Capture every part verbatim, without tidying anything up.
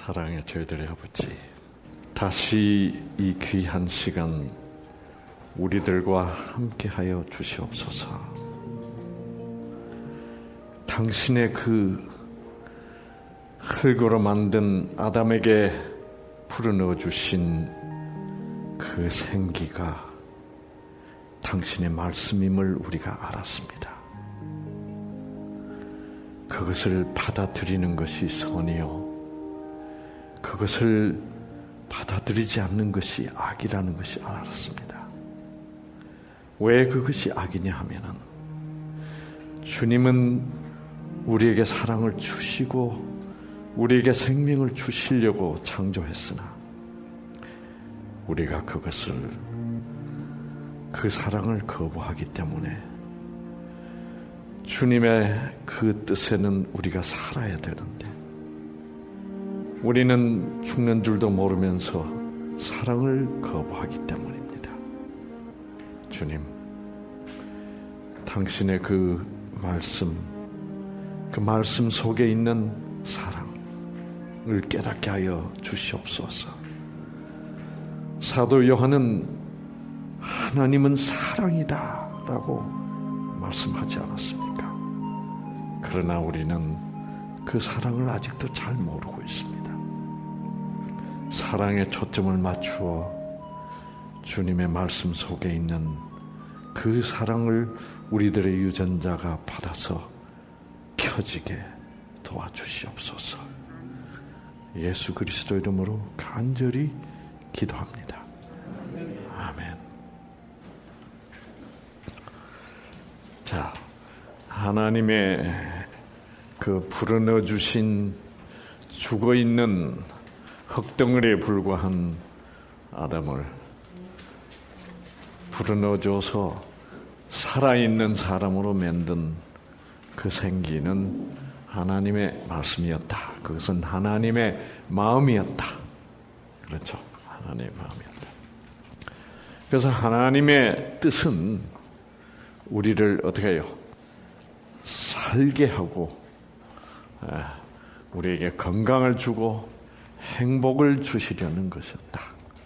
사랑의 저희들의 아버지, 다시 이 귀한 시간 우리들과 함께하여 주시옵소서. 당신의 그 흙으로 만든 아담에게 불어넣어 주신 그 생기가 당신의 말씀임을 우리가 알았습니다. 그것을 받아들이는 것이 선이요, 그것을 받아들이지 않는 것이 악이라는 것이 알았습니다. 왜 그것이 악이냐 하면은, 주님은 우리에게 사랑을 주시고 우리에게 생명을 주시려고 창조했으나 우리가 그것을, 그 사랑을 거부하기 때문에 주님의 그 뜻에는 우리가 살아야 되는데 우리는 죽는 줄도 모르면서 사랑을 거부하기 때문입니다. 주님, 당신의 그 말씀, 그 말씀 속에 있는 사랑을 깨닫게 하여 주시옵소서. 사도 요한은 하나님은 사랑이다 라고 말씀하지 않았습니까? 그러나 우리는 그 사랑을 아직도 잘 모르고 있습니다. 사랑에 초점을 맞추어 주님의 말씀 속에 있는 그 사랑을 우리들의 유전자가 받아서 켜지게 도와주시옵소서. 예수 그리스도 이름으로 간절히 기도합니다. 아멘. 자, 하나님의 그 불어넣어 주신 죽어있는 흙덩어리에 불과한 아담을 불어넣어줘서 살아있는 사람으로 만든 그 생기는 하나님의 말씀이었다. 그것은 하나님의 마음이었다. 그렇죠. 하나님의 마음이었다. 그래서 하나님의 뜻은 우리를 어떻게 해요? 살게 하고 우리에게 건강을 주고 행복을 주시려는 것이었다.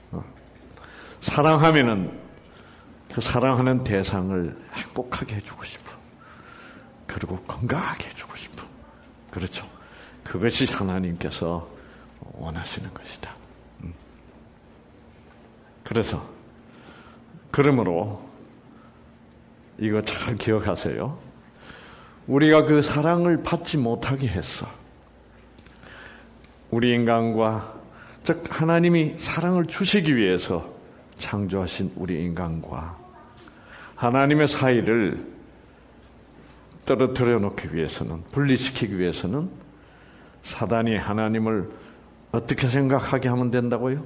사랑하면은 그 사랑하는 대상을 행복하게 해주고 싶어. 그리고 건강하게 해주고 싶어. 그렇죠. 그것이 하나님께서 원하시는 것이다. 그래서 그러므로 이거 잘 기억하세요. 우리가 그 사랑을 받지 못하게 했어. 우리 인간과, 즉 하나님이 사랑을 주시기 위해서 창조하신 우리 인간과 하나님의 사이를 떨어뜨려 놓기 위해서는, 분리시키기 위해서는 사단이 하나님을 어떻게 생각하게 하면 된다고요?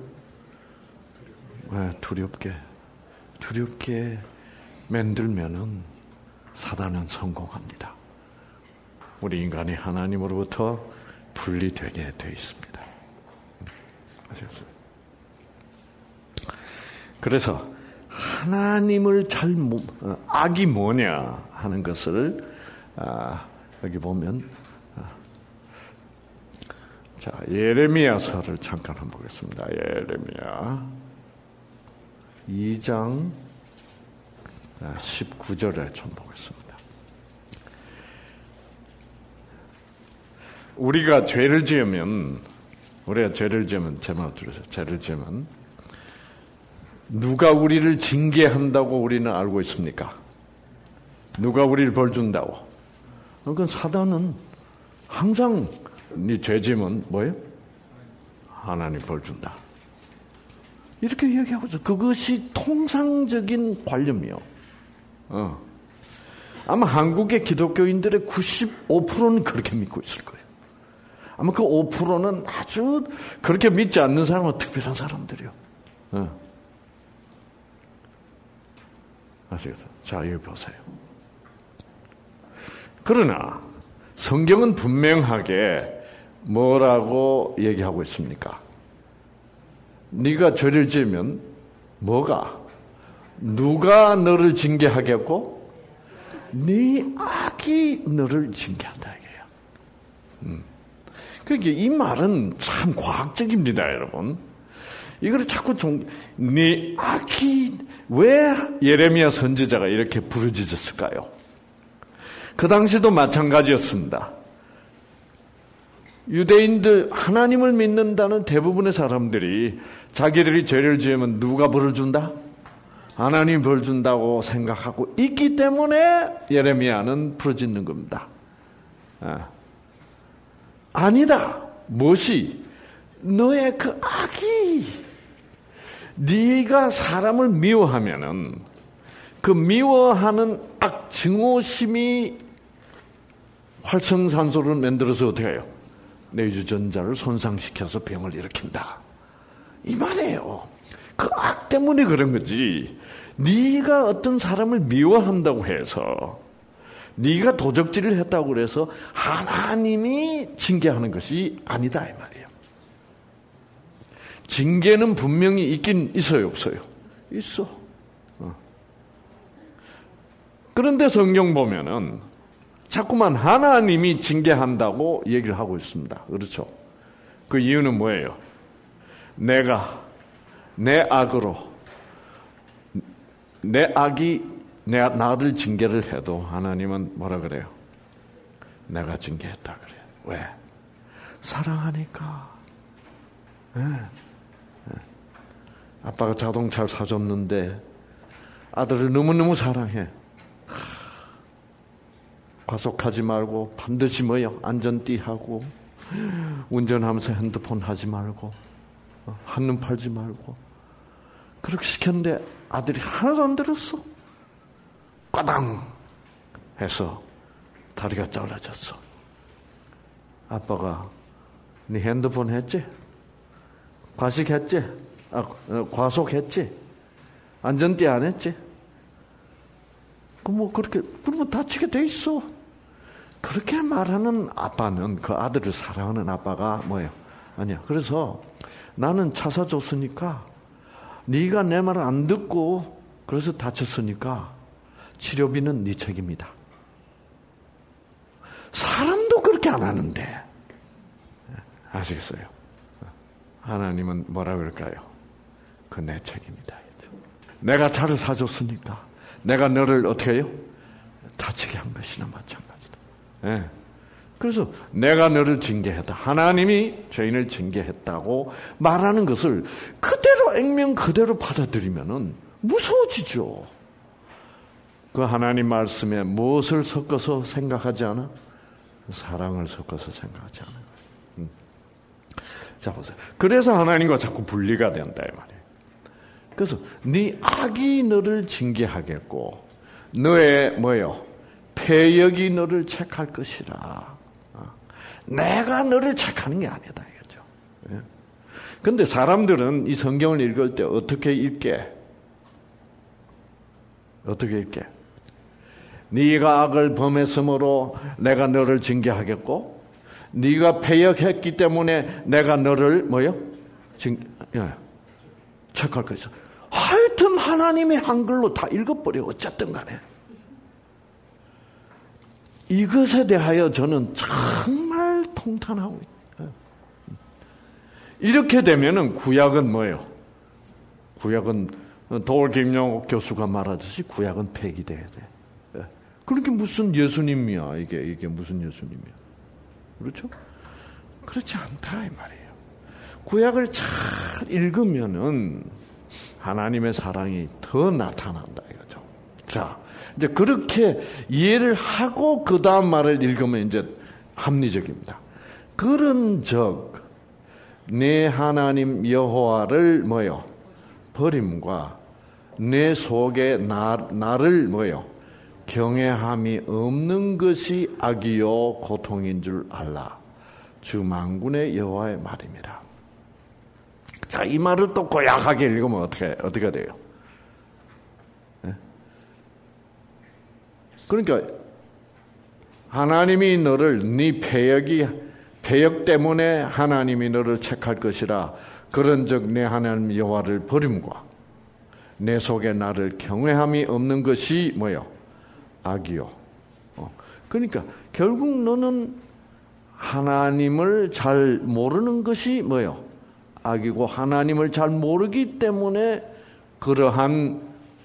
네, 두렵게 두렵게 만들면은 사단은 성공합니다. 우리 인간이 하나님으로부터 분리되게 되어 있습니다. 아시겠어요? 그래서 하나님을 잘 악이 뭐냐 하는 것을 아, 여기 보면 아, 자 예레미야서를 잠깐 한번 보겠습니다. 예레미야 이 장 십구 절에 좀 보겠습니다. 우리가 죄를 지으면, 우리가 죄를 지으면, 제목 들으세요. 죄를 지으면, 누가 우리를 징계한다고 우리는 알고 있습니까? 누가 우리를 벌 준다고? 그건 사단은 항상 네 죄 지으면 뭐예요? 하나님 벌 준다. 이렇게 얘기하고 있어. 그것이 통상적인 관념이요. 어. 아마 한국의 기독교인들의 구십오 퍼센트는 그렇게 믿고 있을 거예요. 아마 그 오 퍼센트는 아주 그렇게 믿지 않는 사람은 특별한 사람들이요. 어. 아시겠어요? 자, 여기 보세요. 그러나 성경은 분명하게 뭐라고 얘기하고 있습니까? 네가 죄를 지으면 뭐가? 누가 너를 징계하겠고? 네 악이 너를 징계한다 이게요. 음. 그러니까 이 말은 참 과학적입니다, 여러분. 이걸 자꾸 종, 네 악이, 왜 예레미야 선지자가 이렇게 부르짖었을까요? 그 당시도 마찬가지였습니다. 유대인들, 하나님을 믿는다는 대부분의 사람들이 자기들이 죄를 지으면 누가 벌을 준다? 하나님이 벌 준다고 생각하고 있기 때문에 예레미야는 부르짖는 겁니다. 아. 아니다. 무엇이? 너의 그 악이, 네가 사람을 미워하면은 그 미워하는 악 증오심이 활성산소를 만들어서 어떻게 해요? 내 유전자를 손상시켜서 병을 일으킨다. 이 말이에요. 그 악 때문에 그런 거지. 네가 어떤 사람을 미워한다고 해서, 네가 도적질을 했다고 그래서 하나님이 징계하는 것이 아니다 이 말이에요. 징계는 분명히 있긴 있어요, 없어요? 있어. 어. 그런데 성경 보면은 자꾸만 하나님이 징계한다고 얘기를 하고 있습니다. 그렇죠? 그 이유는 뭐예요? 내가 내 악으로, 내 악이 내, 나를 징계를 해도 하나님은 뭐라 그래요? 내가 징계했다 그래요. 왜? 사랑하니까. 네. 네. 아빠가 자동차를 사줬는데 아들을 너무너무 사랑해. 과속하지 말고 반드시 뭐요? 안전띠 하고, 운전하면서 핸드폰 하지 말고, 한눈 팔지 말고. 그렇게 시켰는데 아들이 하나도 안 들었어. 까당 해서 다리가 잘라졌어. 아빠가 네 핸드폰 했지? 과식했지? 아, 과속했지? 안전띠 안 했지? 그 뭐 그렇게 그러면 다치게 돼 있어. 그렇게 말하는 아빠는 그 아들을 사랑하는 아빠가 뭐예요? 아니야. 그래서 나는 차 사줬으니까 네가 내 말을 안 듣고 그래서 다쳤으니까 치료비는 네 책임이다. 사람도 그렇게 안 하는데. 아시겠어요? 하나님은 뭐라 그럴까요? 그 내 책임이다. 내가 차를 사줬으니까 내가 너를 어떻게 해요? 다치게 한 것이나 마찬가지다. 네. 그래서 내가 너를 징계했다. 하나님이 죄인을 징계했다고 말하는 것을 그대로 액면 그대로 받아들이면은 무서워지죠. 그 하나님 말씀에 무엇을 섞어서 생각하지 않아? 사랑을 섞어서 생각하지 않아. 음. 자 보세요. 그래서 하나님과 자꾸 분리가 된다 이 말이에요. 그래서 네 악이 너를 징계하겠고 너의 뭐요? 패역이 너를 책할 것이라. 내가 너를 책하는 게 아니다 이거죠. 그런데 사람들은 이 성경을 읽을 때 어떻게 읽게? 어떻게 읽게? 네가 악을 범했으므로 내가 너를 징계하겠고 네가 패역했기 때문에 내가 너를 뭐요? 징, 예, 책할 것이다. 하여튼 하나님의 한글로 다 읽어버려. 어쨌든 간에 이것에 대하여 저는 정말 통탄하고 있어요. 이렇게 되면은 구약은 뭐예요? 구약은 도올 김영옥 교수가 말하듯이 구약은 폐기돼야 돼. 그렇게 무슨 예수님이야? 이게 이게 무슨 예수님이야? 그렇죠? 그렇지 않다 이 말이에요. 구약을 잘 읽으면은 하나님의 사랑이 더 나타난다 이거죠. 자, 이제 그렇게 이해를 하고 그 다음 말을 읽으면 이제 합리적입니다. 그런즉 내 하나님 여호와를 뭐요? 버림과 내 속에 나, 나를 뭐요? 경외함이 없는 것이 악이요 고통인 줄 알라. 주 만군의 여호와의 말입니다. 자, 이 말을 또 고약하게 읽으면 어떻게 어떻게 돼요? 네? 그러니까 하나님이 너를 네 패역이 패역 때문에 하나님이 너를 책할 것이라. 그런즉 내 하나님 여호와를 버림과 내 속에 나를 경외함이 없는 것이 뭐요? 악이요. 어. 그러니까 결국 너는 하나님을 잘 모르는 것이 뭐요? 악이고 하나님을 잘 모르기 때문에 그러한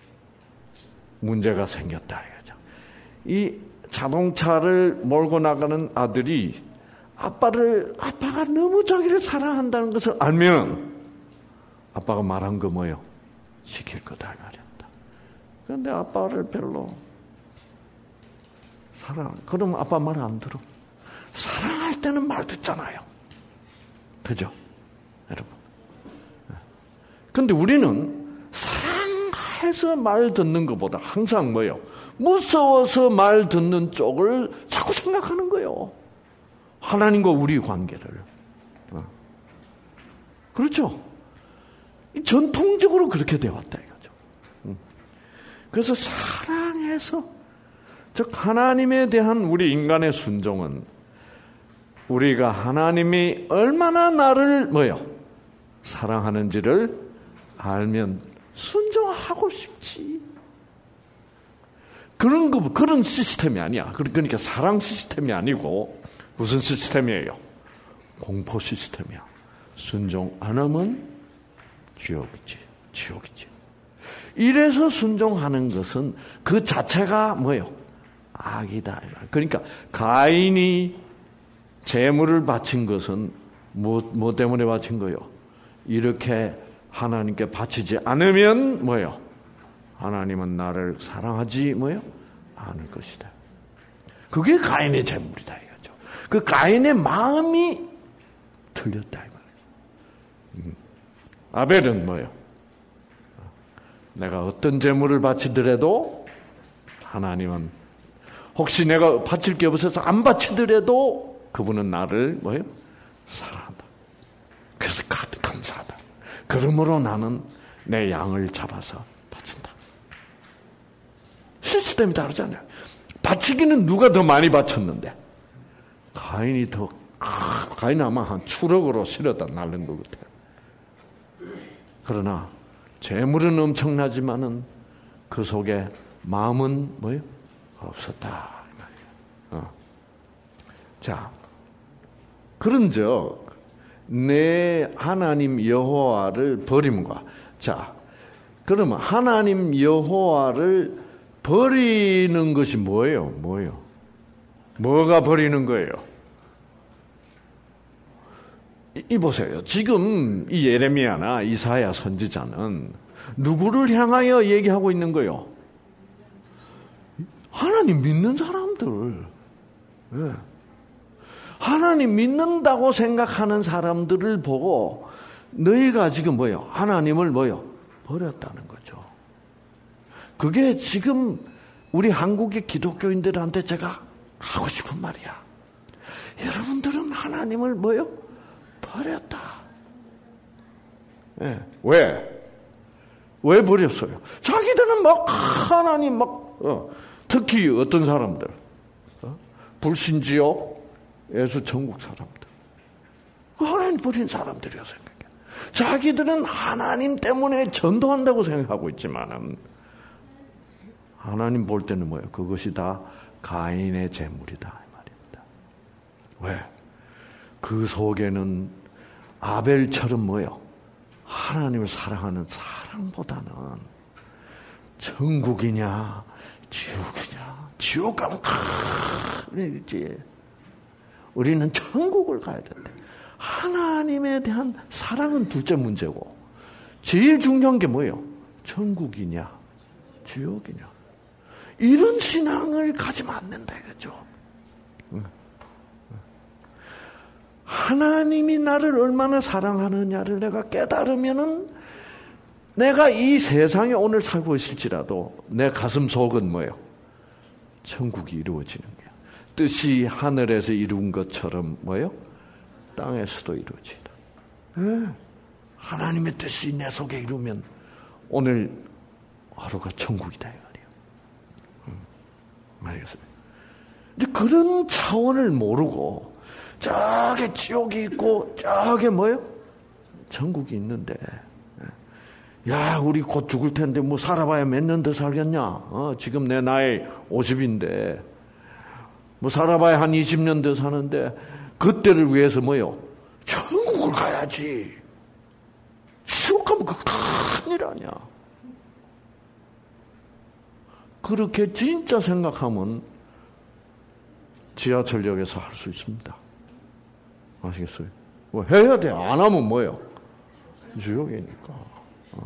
문제가 생겼다 이거죠. 이 자동차를 몰고 나가는 아들이 아빠를 아빠가 너무 자기를 사랑한다는 것을 알면 아빠가 말한 거 뭐요? 지킬 거다 말이었다. 그런데 아빠를 별로 사랑. 그럼 아빠 말 안 들어. 사랑할 때는 말 듣잖아요. 그죠? 여러분. 근데 우리는 사랑해서 말 듣는 것보다 항상 뭐요? 무서워서 말 듣는 쪽을 자꾸 생각하는 거예요. 하나님과 우리 관계를. 그렇죠? 전통적으로 그렇게 되어왔다 이거죠. 그래서 사랑해서, 즉 하나님에 대한 우리 인간의 순종은 우리가 하나님이 얼마나 나를 뭐요? 사랑하는지를 알면 순종하고 싶지. 그런 거, 그런 시스템이 아니야. 그러니까 사랑 시스템이 아니고 무슨 시스템이에요? 공포 시스템이야. 순종 안 하면 지옥이지, 지옥이지. 이래서 순종하는 것은 그 자체가 뭐예요? 악이다. 그러니까 가인이 제물을 바친 것은 뭐, 뭐 때문에 바친 거예요? 이렇게 하나님께 바치지 않으면 뭐예요? 하나님은 나를 사랑하지 뭐예요? 않을 것이다. 그게 가인의 제물이다 이거죠. 그 가인의 마음이 틀렸다 이 말이에요. 음. 아벨은 뭐예요? 내가 어떤 제물을 바치더라도 하나님은 혹시 내가 바칠 게 없어서 안 바치더라도 그분은 나를 뭐예요? 사랑한다. 그래서 감사하다. 그러므로 나는 내 양을 잡아서 바친다. 시스템이 다르잖아요. 바치기는 누가 더 많이 바쳤는데 가인이 더 가인은 아마 한 추럭으로 실어다 날린 것 같아요. 그러나 재물은 엄청나지만은 그 속에 마음은 뭐예요? 없었다. 어. 자, 그런즉 내 하나님 여호와를 버림과, 자, 그러면 하나님 여호와를 버리는 것이 뭐예요? 뭐예요? 뭐가 버리는 거예요? 이, 이 보세요. 지금 이 예레미야나 이사야 선지자는 누구를 향하여 얘기하고 있는 거예요? 하나님 믿는 사람들. 네. 하나님 믿는다고 생각하는 사람들을 보고 너희가 지금 뭐예요? 하나님을 뭐예요? 버렸다는 거죠. 그게 지금 우리 한국의 기독교인들한테 제가 하고 싶은 말이야. 여러분들은 하나님을 뭐예요? 버렸다. 네. 왜? 왜 버렸어요? 자기들은 막 하나님 막 어, 특히 어떤 사람들 어? 불신지요? 예수 천국 사람들. 하나님 버린 사람들이라고 생각해. 자기들은 하나님 때문에 전도한다고 생각하고 있지만은 하나님 볼 때는 뭐예요? 그것이 다 가인의 재물이다 이 말입니다. 왜? 그 속에는 아벨처럼 뭐예요? 하나님을 사랑하는 사랑보다는 천국이냐 지옥이냐. 지옥 가면 큰일이지. 우리는 천국을 가야 된대. 하나님에 대한 사랑은 둘째 문제고 제일 중요한 게 뭐예요? 천국이냐 지옥이냐. 이런 신앙을 가지면 안 된다 이거죠. 하나님이 나를 얼마나 사랑하느냐를 내가 깨달으면은 내가 이 세상에 오늘 살고 있을지라도 내 가슴 속은 뭐예요? 천국이 이루어지는 거예요. 뜻이 하늘에서 이룬 것처럼 뭐예요? 땅에서도 이루어지다. 네. 하나님의 뜻이 내 속에 이루면 오늘 하루가 천국이다 이 말이에요. 음, 알겠습니다. 이제 그런 차원을 모르고 저게 지옥이 있고 저게 뭐예요? 천국이 있는데, 야 우리 곧 죽을 텐데 뭐 살아봐야 몇 년 더 살겠냐? 어, 지금 내 나이 오십인데 뭐 살아봐야 한 이십 년 더 사는데 그때를 위해서 뭐요? 천국을 가야지. 지옥 가면 그 큰일 아니야. 그렇게 진짜 생각하면 지하철역에서 할 수 있습니다. 아시겠어요? 뭐 해야 돼. 안 하면 뭐예요? 지옥이니까. 어.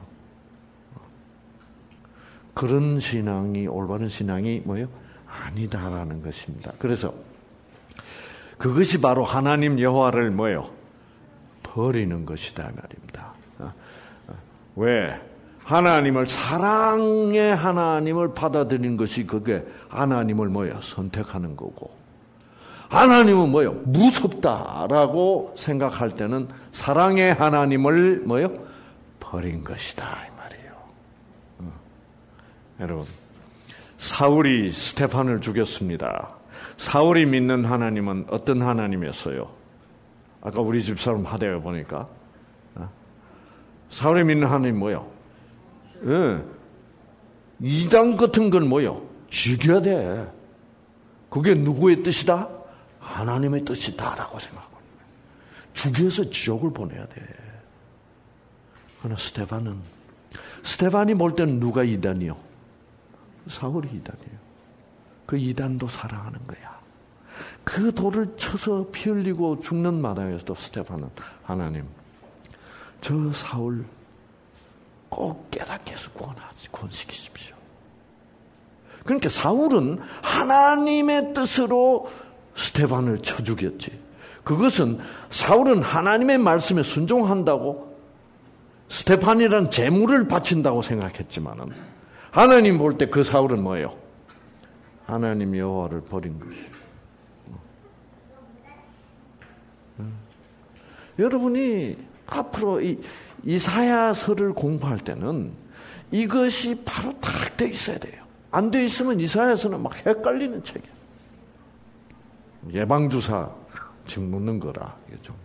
그런 신앙이, 올바른 신앙이 뭐예요? 아니다라는 것입니다. 그래서 그것이 바로 하나님 여호와를 뭐예요? 버리는 것이다 말입니다. 어. 어. 왜? 하나님을, 사랑의 하나님을 받아들이는 것이 그게 하나님을 뭐예요? 선택하는 거고, 하나님은 뭐예요? 무섭다라고 생각할 때는 사랑의 하나님을 뭐예요? 버린 것이다 이 말이에요. 어. 여러분, 사울이 스테판을 죽였습니다. 사울이 믿는 하나님은 어떤 하나님이었어요? 아까 우리 집사람 하대에 보니까 어? 사울이 믿는 하나님 뭐예요? 예. 이단 같은 건 뭐예요? 죽여야 돼. 그게 누구의 뜻이다? 하나님의 뜻이다라고 생각하고 죽여서 지옥을 보내야 돼. 그러나 스테반은, 스테반이 볼 때는 누가 이단이요? 사울이 이단이에요. 그 이단도 사랑하는 거야. 그 돌을 쳐서 피 흘리고 죽는 마당에서도 스테반은, 하나님, 저 사울 꼭 깨닫게 해서 구원하지, 구원시키십시오. 그러니까 사울은 하나님의 뜻으로 스테반을 쳐 죽였지. 그것은 사울은 하나님의 말씀에 순종한다고 스테반이란 재물을 바친다고 생각했지만은 하나님 볼 때 그 사울은 뭐예요? 하나님 여호와를 버린 것이에요. 여러분이 앞으로 이 이사야서를 공부할 때는 이것이 바로 딱 돼 있어야 돼요. 안 돼 있으면 이사야서는 막 헷갈리는 책이에요. 예방주사 지금 묻는 거라.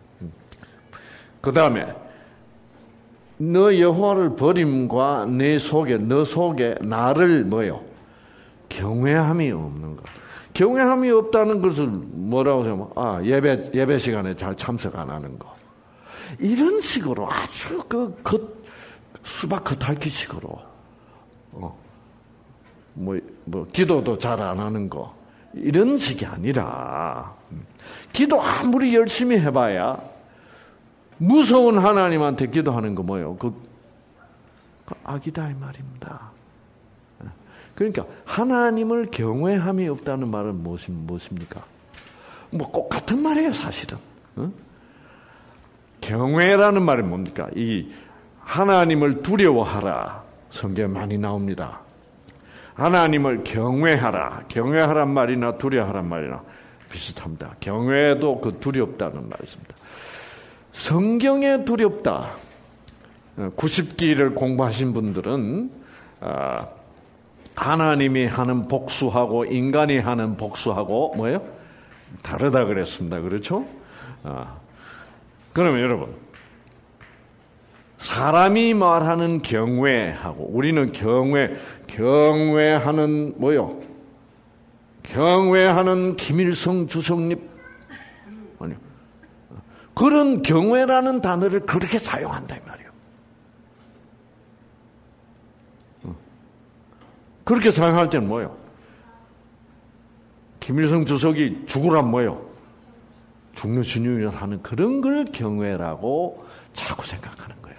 그 다음에 너 여호와를 버림과 내 속에, 너 속에 나를 뭐요? 경외함이 없는 것. 경외함이 없다는 것을 뭐라고 생각하면, 아, 예배, 예배 시간에 잘 참석 안 하는 거. 이런 식으로 아주 그, 그 수박 겉핥기식으로, 어, 뭐, 뭐, 기도도 잘 안 하는 거. 이런 식이 아니라, 기도 아무리 열심히 해봐야, 무서운 하나님한테 기도하는 거 뭐예요? 그, 그 악이다, 이 말입니다. 그러니까, 하나님을 경외함이 없다는 말은 무엇이, 무엇입니까? 뭐, 꼭 같은 말이에요, 사실은. 어? 경외라는 말이 뭡니까? 이, 하나님을 두려워하라. 성경에 많이 나옵니다. 하나님을 경외하라. 경외하란 말이나 두려워하란 말이나 비슷합니다. 경외도 그 두렵다는 말이 있습니다. 성경에 두렵다. 구십 기를 공부하신 분들은 하나님이 하는 복수하고 인간이 하는 복수하고 뭐예요? 다르다 그랬습니다. 그렇죠? 그러면 여러분, 사람이 말하는 경외하고 우리는 경외, 경외하는 뭐요? 경외하는 김일성 주석님 아니요. 그런 경외라는 단어를 그렇게 사용한다 이 말이에요. 그렇게 사용할 때는 뭐예요? 김일성 주석이 죽으란 뭐예요? 죽는 신유를 하는 그런 걸 경외라고 자꾸 생각하는 거예요.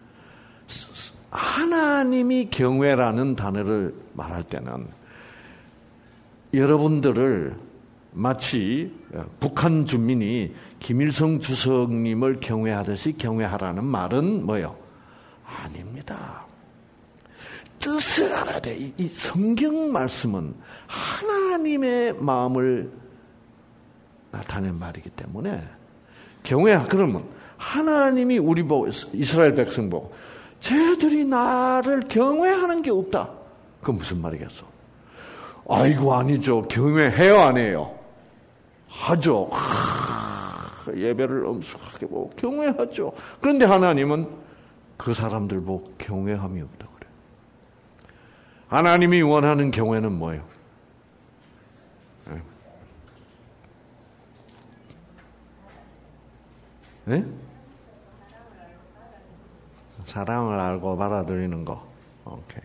하나님이 경외라는 단어를 말할 때는 여러분들을 마치 북한 주민이 김일성 주석님을 경외하듯이 경외하라는 말은 뭐예요? 아닙니다. 뜻을 알아야 돼. 이, 이 성경 말씀은 하나님의 마음을 나타낸 말이기 때문에 경외, 그러면 하나님이 우리 보고 이스라엘 백성 보고 쟤들이 나를 경외하는 게 없다. 그건 무슨 말이겠어? 아이고 아니죠. 경외해요 안 해요? 하죠. 하, 예배를 엄숙하게 보고 경외하죠. 그런데 하나님은 그 사람들 보고 경외함이 없다고 그래요. 하나님이 원하는 경외는 뭐예요? 네? 사랑을 알고 받아들이는 거. 오케이.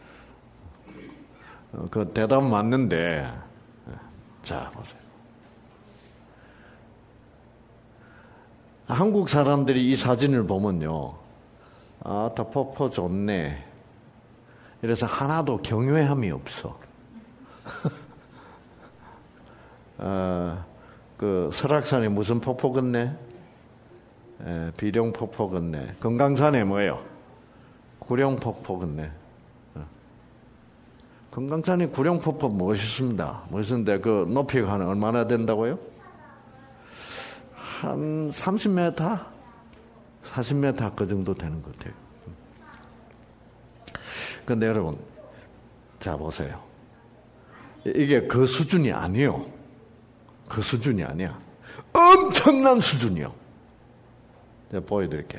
그 대답 맞는데, 자 보세요. 한국 사람들이 이 사진을 보면요, 아, 다 폭포 좋네. 이래서 하나도 경외함이 없어. 어, 그 설악산에 무슨 폭포 걷네? 에, 비룡폭포 걷네. 금강산에 뭐예요? 구룡폭포 걷네. 어. 금강산이 구룡폭포 멋있습니다. 멋있는데 그 높이가 한 얼마나 된다고요? 한 삼십 미터? 사십 미터 그 정도 되는 것 같아요. 근데 여러분, 자 보세요. 이게 그 수준이 아니에요. 그 수준이 아니야. 엄청난 수준이요. 제가 보여드릴게요.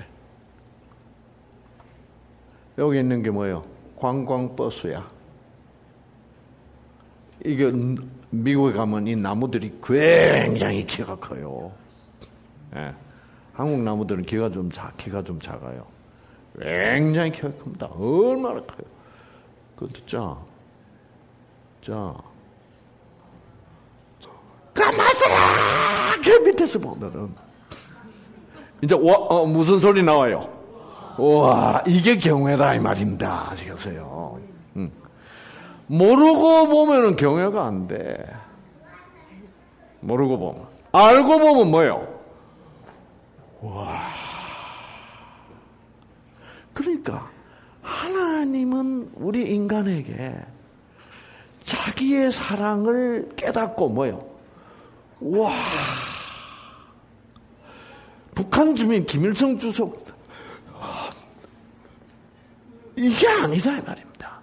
여기 있는 게 뭐예요? 관광버스야. 이게 미국에 가면 이 나무들이 굉장히 키가 커요. 예. 한국 나무들은 키가 좀 작, 키가 좀 작아요. 굉장히 키가 큽니다. 얼마나 커요. 그것도 짜. 짜. 까마득하! 그 밑에서 보면은. 이제, 와, 어, 무슨 소리 나와요? 와, 이게 경외다, 이 말입니다. 아시겠어요? 응. 모르고 보면은 경외가 안 돼. 모르고 보면. 알고 보면 뭐예요? 와. 그러니까, 하나님은 우리 인간에게 자기의 사랑을 깨닫고 뭐예요? 와. 북한 주민 김일성 주석, 이게 아니다 이 말입니다.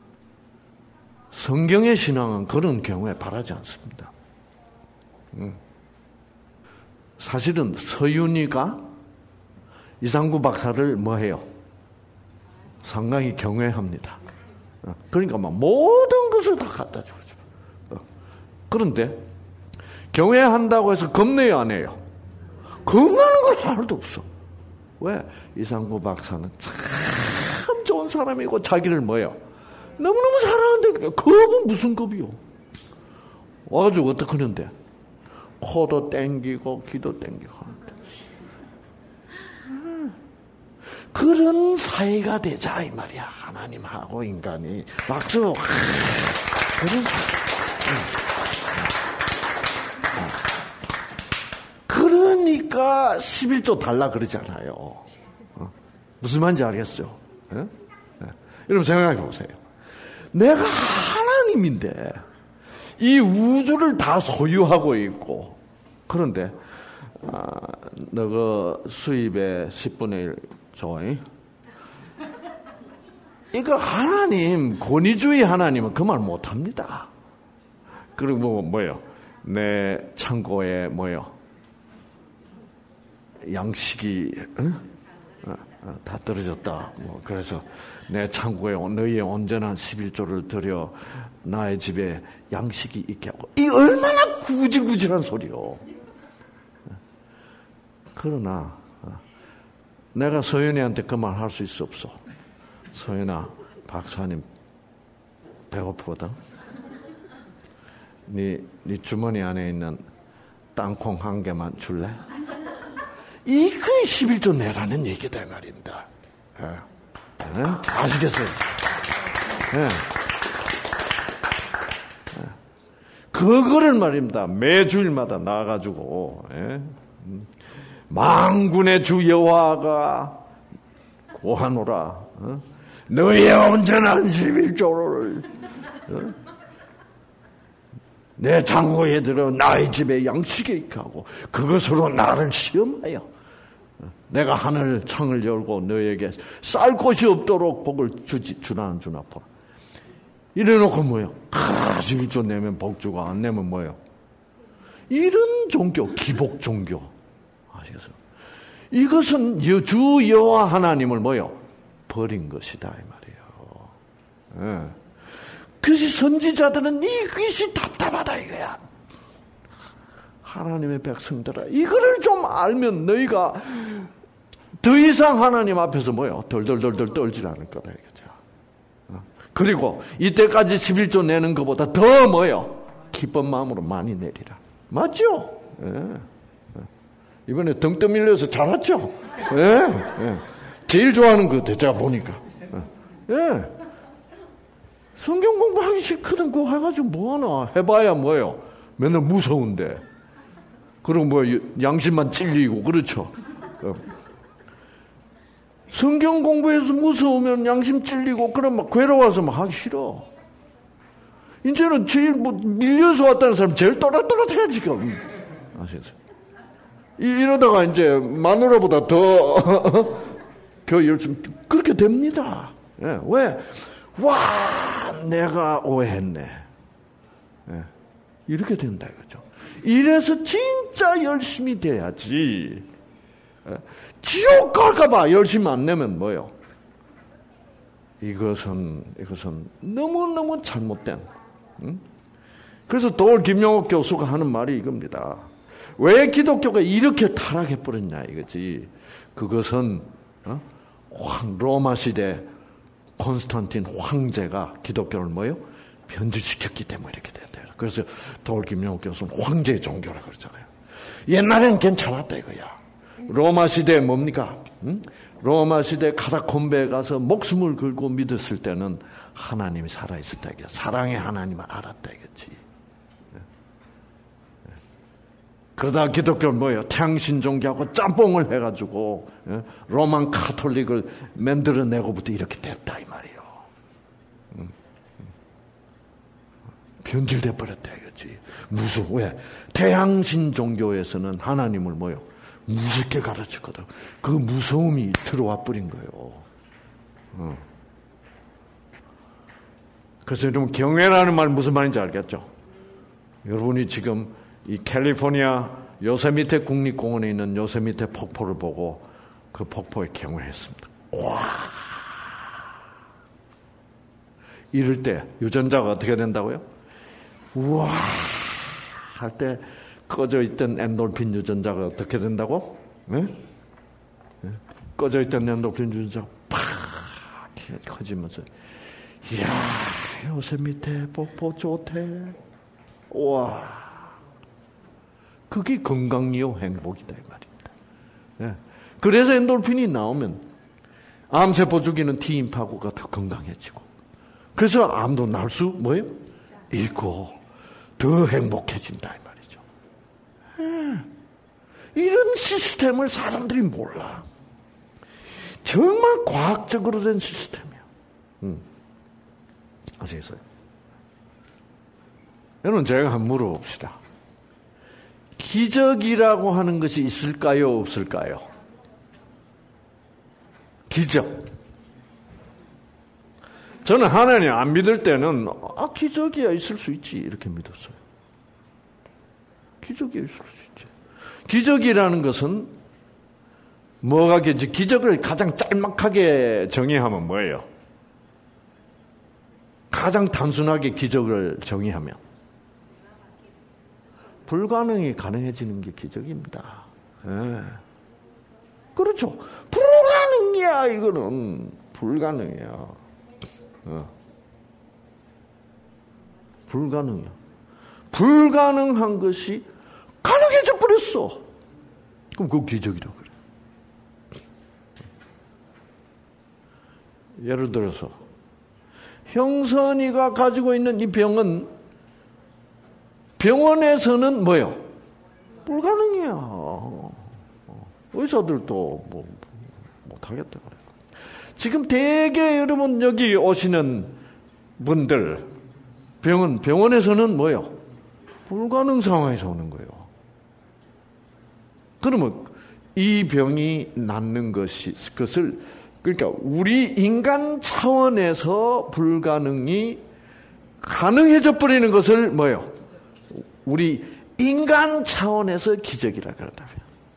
성경의 신앙은 그런 경우에 바라지 않습니다. 음. 사실은 서윤이가 이상구 박사를 뭐 해요? 상당히 경외합니다. 그러니까 막 모든 것을 다 갖다 주죠. 그런데 경외한다고 해서 겁내요, 안 해요? 겁나는 건 하나도 없어. 왜? 이상구 박사는 참 좋은 사람이고 자기를 뭐예요? 너무너무 사랑하는데 겁은 무슨 겁이요? 와가지고 어떻게 하는데? 코도 땡기고 귀도 땡기고 하는데. 그런 사이가 되자 이 말이야. 하나님하고 인간이. 박수. 그런 사이. 그러니까 십일조 달라 그러잖아요. 어? 무슨 말인지 알겠죠? 예? 예. 여러분 생각해 보세요. 내가 하나님인데 이 우주를 다 소유하고 있고, 그런데 아, 너 그 수입의 십분의 일 줘. 이거 하나님, 권위주의 하나님은 그 말 못합니다. 그리고 뭐예요? 내 창고에 뭐예요? 양식이 응? 어, 어, 다 떨어졌다. 뭐 그래서 내 창고에 너희의 온전한 십일조를 들여 나의 집에 양식이 있게 하고. 이 얼마나 구질구질한 소리요. 그러나 어, 내가 서연이한테 그 말 할 수 있어 없어? 서연아, 박사님 배고프거든. 네, 네 주머니 안에 있는 땅콩 한 개만 줄래? 이게 십일조 내라는 얘기다 말입니다. 예. 예? 아시겠어요? 예. 예. 그거를 말입니다. 매주일마다 나와가지고 예? 만군의 주 여호와가 고하노라. 어? 너희의 온전한 십일조를 어? 내 창고에 들어 나의 집에 양식에 있게 하고 그것으로 나를 시험하여 내가 하늘 창을 열고 너에게 쌀 곳이 없도록 복을 주지, 주라는 준 앞으로. 이래놓고 뭐예요? 아, 십일조 내면 복 주고 안 내면 뭐예요? 이런 종교, 기복 종교. 아시겠어요? 이것은 주 여호와 하나님을 뭐예요? 버린 것이다 이 말이에요. 예. 그래서 선지자들은 이것이 답답하다 이거야. 하나님의 백성들아, 이거를 좀 알면 너희가 더 이상 하나님 앞에서 뭐요? 덜덜덜덜 떨질 않을 거다 이거죠. 그리고 이때까지 십일조 내는 것보다 더 뭐요? 기쁜 마음으로 많이 내리라. 맞죠? 예. 이번에 등 떠밀려서 잘 왔죠? 예. 예. 제일 좋아하는 것 같아, 제가 보니까. 예. 성경 공부하기 싫거든. 그거 해가지고 뭐하나. 해봐야 뭐예요? 맨날 무서운데. 그리고 뭐 양심만 찔리고, 그렇죠? 성경 공부해서 무서우면 양심 찔리고, 그럼 막 괴로워서 막 하기 싫어. 이제는 제일 뭐 밀려서 왔다는 사람 제일 또렷또렷해, 지금. 아시겠어요? 이러다가 이제 마누라보다 더, 그 열심히, 그렇게 됩니다. 예. 왜? 와, 내가 오해했네. 예. 이렇게 된다, 이거죠. 이래서 진짜 열심히 돼야지. 예. 지옥 갈까봐 열심히 안 내면 뭐요? 이것은, 이것은 너무너무 잘못된. 응? 그래서 도올 김용옥 교수가 하는 말이 이겁니다. 왜 기독교가 이렇게 타락해버렸냐, 이거지. 그것은, 어? 황, 로마 시대 콘스탄틴 황제가 기독교를 뭐요? 변질시켰기 때문에 이렇게 됐대요. 그래서 도올 김용옥 교수는 황제 종교라 그러잖아요. 옛날에는 괜찮았다 이거야. 로마 시대에 뭡니까? 응? 로마 시대 카타콤베에 가서 목숨을 걸고 믿었을 때는 하나님이 살아있었다 이거야. 사랑의 하나님을 알았다 이거지. 그러다 기독교는 뭐예요? 태양신종교하고 짬뽕을 해가지고 로만 카톨릭을 만들어내고부터 이렇게 됐다 이 말이에요. 변질돼 버렸다 이거지. 무서워. 왜? 태양신종교에서는 하나님을 뭐요? 무섭게 가르쳤거든. 그 무서움이 들어와 버린 거예요. 어. 그래서 여러분 경외라는 말 무슨 말인지 알겠죠? 여러분이 지금 이 캘리포니아 요세미테 국립공원에 있는 요세미테 폭포를 보고 그 폭포에 경외했습니다. 와! 이럴 때 유전자가 어떻게 된다고요? 우와! 할 때 꺼져 있던 엔돌핀 유전자가 어떻게 된다고? 네? 네? 꺼져 있던 엔돌핀 유전자가 팍! 커지면서 이야, 요세미테 폭포 좋대. 우와! 그게 건강이요, 행복이다, 이 말입니다. 예. 그래서 엔돌핀이 나오면 암세포 죽이는 T인파구가 더 건강해지고, 그래서 암도 날 수, 뭐예요? 있고, 더 행복해진다, 이 말이죠. 예. 이런 시스템을 사람들이 몰라. 정말 과학적으로 된 시스템이야. 음. 아시겠어요? 여러분, 제가 한번 물어봅시다. 기적이라고 하는 것이 있을까요? 없을까요? 기적. 저는 하나님 안 믿을 때는 아 기적이야 있을 수 있지 이렇게 믿었어요. 기적이야 있을 수 있지. 기적이라는 것은 뭐가겠지? 기적을 가장 짤막하게 정의하면 뭐예요? 가장 단순하게 기적을 정의하면 불가능이 가능해지는 게 기적입니다. 예. 그렇죠. 불가능이야, 이거는. 불가능이야. 어. 불가능이야. 불가능한 것이 가능해져 버렸어. 그럼 그거 기적이라고 그래. 예를 들어서, 형선이가 가지고 있는 이 병은 병원에서는 뭐요? 불가능이야. 의사들도 뭐 못하겠다 그래. 지금 대개 여러분 여기 오시는 분들 병원 병원에서는 뭐요? 불가능 상황에서 오는 거예요. 그러면 이 병이 낫는 것이 그것을 그러니까 우리 인간 차원에서 불가능이 가능해져 버리는 것을 뭐요? 우리 인간 차원에서 기적이라 그러다면.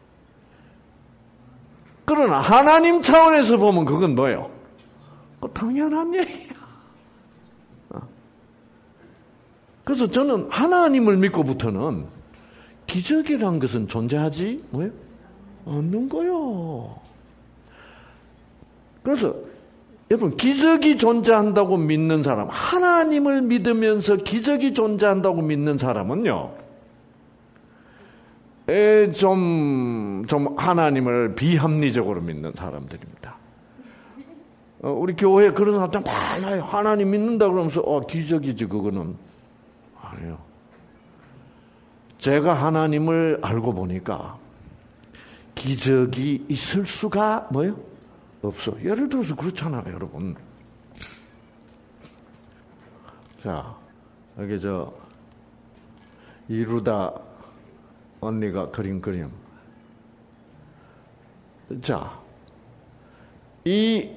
그러나 하나님 차원에서 보면 그건 뭐예요? 어, 당연한 얘기야. 그래서 저는 하나님을 믿고부터는 기적이란 것은 존재하지 뭐요? 없는 거요. 그래서 여러분, 기적이 존재한다고 믿는 사람, 하나님을 믿으면서 기적이 존재한다고 믿는 사람은요, 에, 좀, 좀 하나님을 비합리적으로 믿는 사람들입니다. 어, 우리 교회에 그런 사람 많아요. 하나님 믿는다 그러면서, 어, 기적이지, 그거는. 아니요. 제가 하나님을 알고 보니까, 기적이 있을 수가 뭐요? 없어. 예를 들어서 그렇잖아요, 여러분. 자, 여기 저 이루다 언니가 그린 그림. 자, 이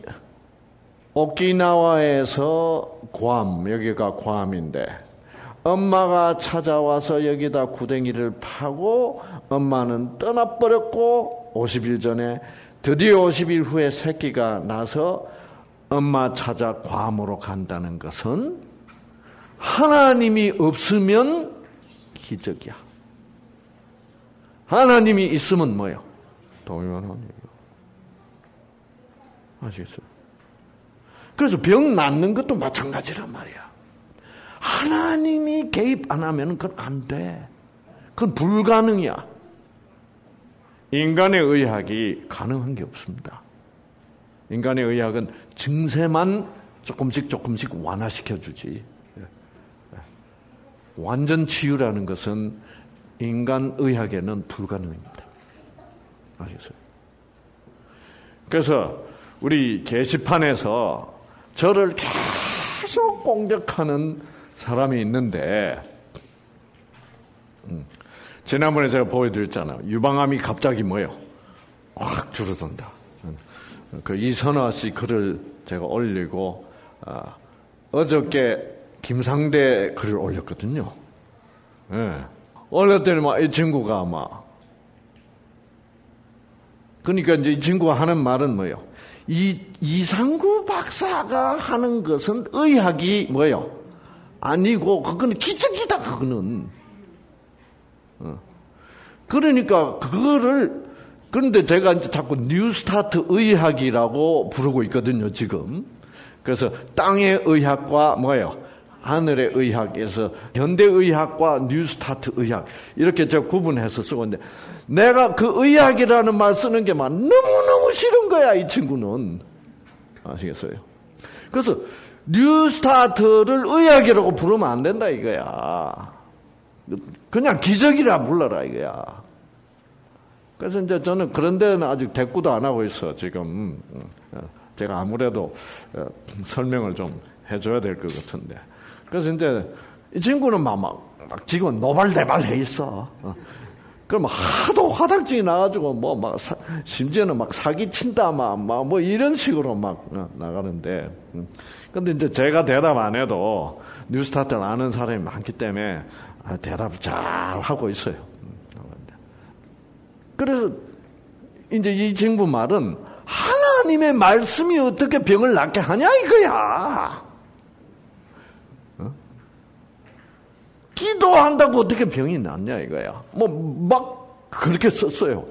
오키나와에서 괌, 여기가 괌인데 엄마가 찾아와서 여기다 구덩이를 파고 엄마는 떠나버렸고 오십 일 전에 드디어 오십 일 후에 새끼가 나서 엄마 찾아 괌으로 간다는 것은 하나님이 없으면 기적이야. 하나님이 있으면 뭐예요? 동일한 원이에요. 아시겠어요? 그래서 병 낫는 것도 마찬가지란 말이야. 하나님이 개입 안 하면 그건 안 돼. 그건 불가능이야. 인간의 의학이 가능한 게 없습니다. 인간의 의학은 증세만 조금씩 조금씩 완화시켜주지. 완전 치유라는 것은 인간 의학에는 불가능합니다. 아시겠어요? 그래서 우리 게시판에서 저를 계속 공격하는 사람이 있는데, 음, 지난번에 제가 보여드렸잖아요. 유방암이 갑자기 뭐예요? 확 줄어든다. 그 이선화 씨 글을 제가 올리고, 아, 어저께 김상대 글을 올렸거든요. 예. 올렸더니 막 이 친구가 막, 그러니까 이제 이 친구가 하는 말은 뭐예요? 이, 이상구 박사가 하는 것은 의학이 뭐예요? 아니고, 그건 기적이다, 그거는. 어. 그러니까, 그거를, 그런데 제가 이제 자꾸 뉴스타트 의학이라고 부르고 있거든요, 지금. 그래서 땅의 의학과 뭐예요? 하늘의 의학에서 현대의학과 뉴스타트 의학 이렇게 제가 구분해서 쓰고 있는데 내가 그 의학이라는 말 쓰는 게 막 너무너무 싫은 거야, 이 친구는. 아시겠어요? 그래서 뉴스타트를 의학이라고 부르면 안 된다 이거야. 그냥 기적이라 불러라 이거야. 그래서 이제 저는 그런 데는 아직 대꾸도 안 하고 있어, 지금. 제가 아무래도 설명을 좀 해줘야 될 것 같은데. 그래서 이제 이 친구는 막, 막, 막 지금 노발대발 해 있어. 어. 그럼 하도 화닥증이 나가지고 뭐 막 심지어는 막 사기친다 막 뭐 이런 식으로 막 어, 나가는데. 음. 근데 이제 제가 대답 안 해도 뉴스타트를 아는 사람이 많기 때문에 아, 대답을 잘 하고 있어요. 그래서 이제 이 친구 말은 하나님의 말씀이 어떻게 병을 낫게 하냐 이거야. 기도한다고 어떻게 병이 낫냐 이거야. 뭐 막 그렇게 썼어요.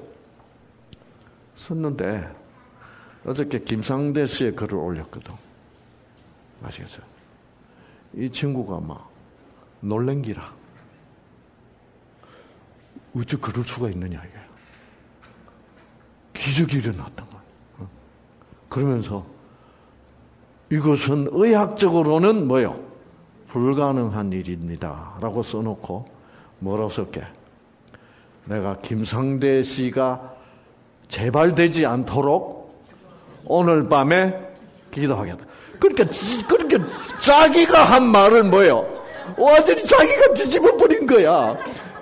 썼는데 어저께 김상대 씨의 글을 올렸거든. 아시겠어요? 이 친구가 막 놀랜기라. 어째 그럴 수가 있느냐 이거야. 기적이 일어났단 말이야. 그러면서 이것은 의학적으로는 뭐요? 불가능한 일입니다. 라고 써놓고 뭐라고 썼게? 내가 김상대 씨가 재발되지 않도록 오늘 밤에 기도하겠다. 그러니까, 그러니까 자기가 한 말은 뭐예요? 완전히 자기가 뒤집어 버린 거야.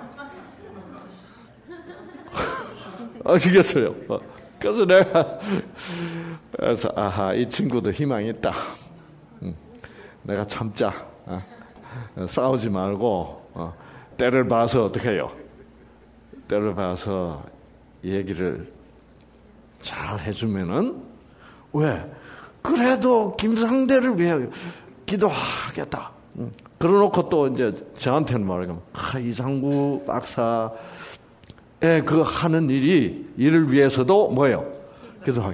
아시겠어요? 그래서 내가, 그래서, 아하, 이 친구도 희망이 있다. 응. 내가 참자. 어. 싸우지 말고, 어. 때를 봐서 어떻게 해요? 때를 봐서 얘기를 잘 해주면은, 왜? 그래도 김상대를 위해 기도하겠다. 그러놓고 또 이제 저한테는 말하면, 아, 이상구 박사의 그 하는 일이, 일을 위해서도 뭐예요? 기도하게.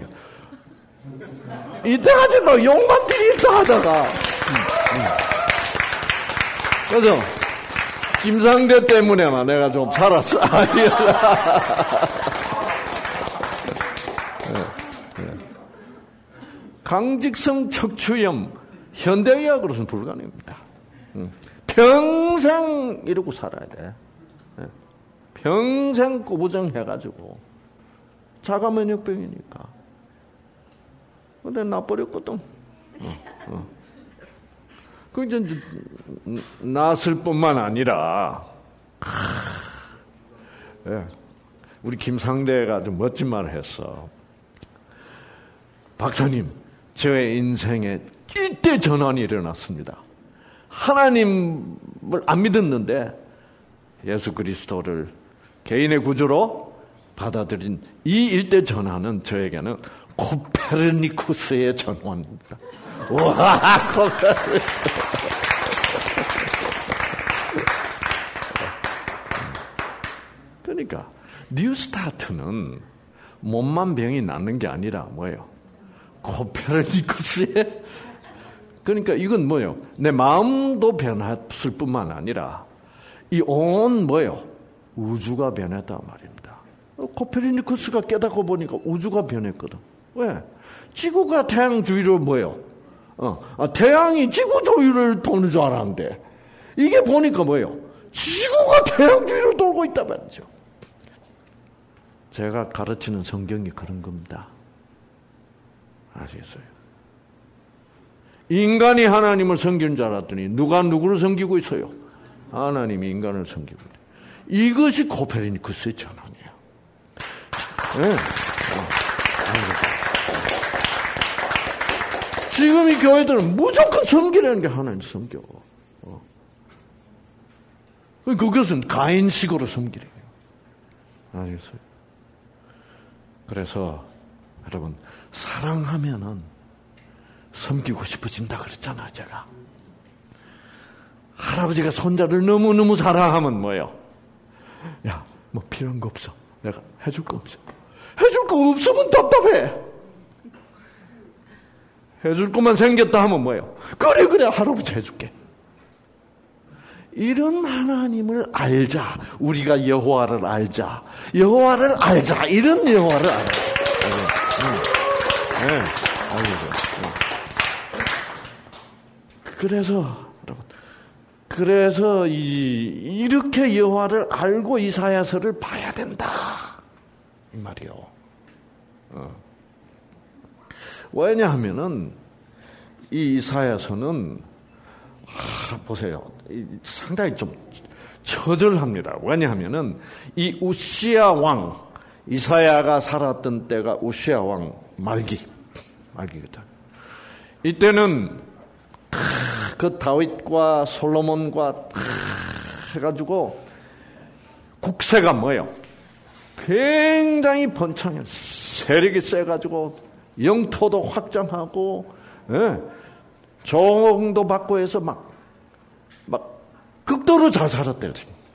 이때 하지 마. 욕만 비리다 하다가. 그래서, 김상대 때문에만 내가 좀 살았어. 강직성 척추염, 현대의학으로서는 불가능합니다. 평생 이러고 살아야 돼. 평생 고부정해가지고. 자가면역병이니까. 근데 나버렸거든. 어, 어. 그 이제 나았을 뿐만 아니라, 예, 우리 김상대가 좀 멋진 말을 했어. 박사님, 저의 인생에 일대 전환이 일어났습니다. 하나님을 안 믿었는데 예수 그리스도를 개인의 구주로 받아들인 이 일대 전환은 저에게는 코페르니쿠스의 전환입니다. 와, 코페르니쿠스. 그러니까 뉴스타트는 몸만 병이 낫는 게 아니라 뭐예요? 코페르니쿠스의, 그러니까 이건 뭐예요? 내 마음도 변했을 뿐만 아니라 이 온 뭐예요? 우주가 변했단 말입니다. 코페르니쿠스가 깨닫고 보니까 우주가 변했거든. 왜? 지구가 태양 주위를 뭐예요? 어, 아, 태양이 지구 주위를 도는 줄 알았는데 이게 보니까 뭐예요? 지구가 태양 주위를 돌고 있다 말이죠. 제가 가르치는 성경이 그런 겁니다. 아시겠어요? 인간이 하나님을 섬기는 줄 알았더니 누가 누구를 섬기고 있어요? 하나님이 인간을 섬기고 있어요. 이것이 코페르니쿠스의 전환이에요. 네. 어. 지금 이 교회들은 무조건 섬기라는 게 하나님 섬겨. 어. 그것은 가인식으로 섬기래요. 아시겠어요? 그래서 여러분, 사랑하면은 섬기고 싶어진다 그랬잖아, 제가. 할아버지가 손자를 너무너무 사랑하면 뭐예요? 야, 뭐 필요한 거 없어. 내가 해줄 거 없어. 해줄 거 없으면 답답해. 해줄 것만 생겼다 하면 뭐예요? 그래, 그래, 할아버지 해줄게. 이런 하나님을 알자. 우리가 여호와를 알자. 여호와를 알자. 이런 여호와를 알자. 네, 네, 알겠죠. 그래서 여러분, 그래서 이 이렇게 여호와를 알고 이사야서를 봐야 된다 이 말이요. 어. 왜냐하면은 이 이사야서는 아, 보세요, 상당히 좀 처절합니다. 왜냐하면은 이 우시야 왕, 이사야가 살았던 때가 우시야 왕 말기 말기거든. 이때는 그 다윗과 솔로몬과 해가지고 국세가 뭐예요? 굉장히 번창해. 세력이 세가지고 영토도 확장하고, 예, 정도 받고 해서 막, 막 극도로 잘 살았대요.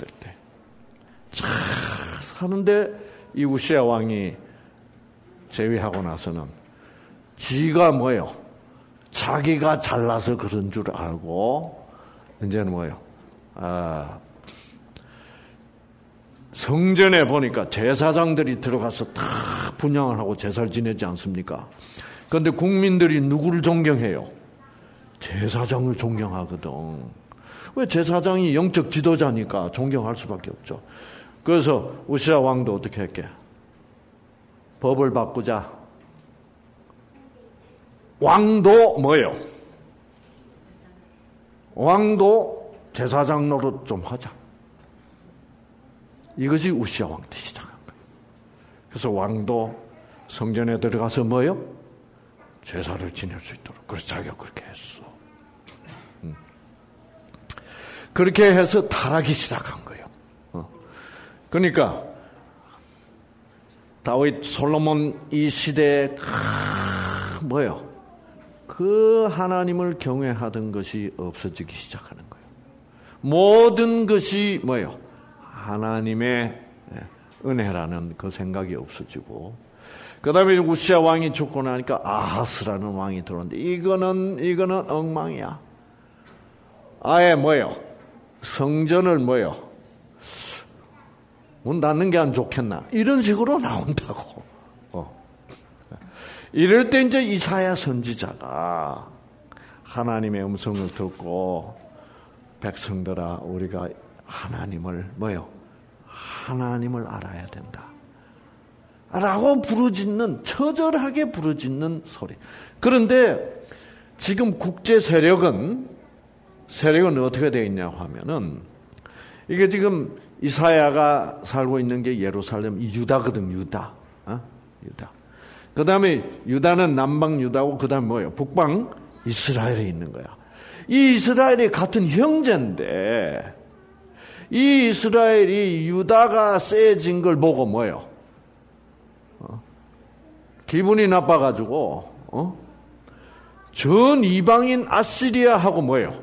잘 사는데 이 우시야 왕이 제위하고 나서는 지가 뭐예요? 자기가 잘나서 그런 줄 알고 이제는 뭐예요? 아, 성전에 보니까 제사장들이 들어가서 다 분향을 하고 제사를 지내지 않습니까? 그런데 국민들이 누구를 존경해요? 제사장을 존경하거든. 왜? 제사장이 영적 지도자니까 존경할 수밖에 없죠. 그래서 우시야 왕도 어떻게 했게? 법을 바꾸자. 왕도 뭐예요? 왕도 제사장 노릇 좀 하자. 이것이 우시야 왕 때 시작한 거예요. 그래서 왕도 성전에 들어가서 뭐예요? 제사를 지낼 수 있도록. 그래서 자기가 그렇게 했어. 음. 그렇게 해서 타락이 시작한 거예요. 어. 그러니까 다윗, 솔로몬 이 시대에 아, 뭐예요? 그 하나님을 경외하던 것이 없어지기 시작하는 거예요. 모든 것이 뭐예요? 하나님의 은혜라는 그 생각이 없어지고, 그 다음에 우시아 왕이 죽고 나니까 아하스라는 왕이 들어오는데, 이거는, 이거는 엉망이야. 아예 뭐예요? 성전을 뭐예요? 문 닫는 게 안 좋겠나? 이런 식으로 나온다고. 어. 이럴 때 이제 이사야 선지자가 하나님의 음성을 듣고, 백성들아, 우리가 하나님을 뭐예요? 하나님을 알아야 된다 라고 부르짖는, 처절하게 부르짖는 소리. 그런데 지금 국제 세력은 세력은 어떻게 되어 있냐고 하면은, 이게 지금 이사야가 살고 있는 게 예루살렘, 유다거든. 유다. 어? 유다. 그 다음에 유다는 남방 유다고, 그 다음에 뭐예요? 북방 이스라엘에 있는 거야. 이 이스라엘이 같은 형제인데, 이 이스라엘이 유다가 세진 걸 보고 뭐예요? 어? 기분이 나빠가지고, 어? 전 이방인 아시리아하고 뭐예요?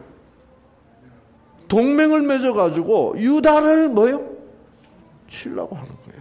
동맹을 맺어가지고 유다를 뭐예요? 치려고 하는 거예요.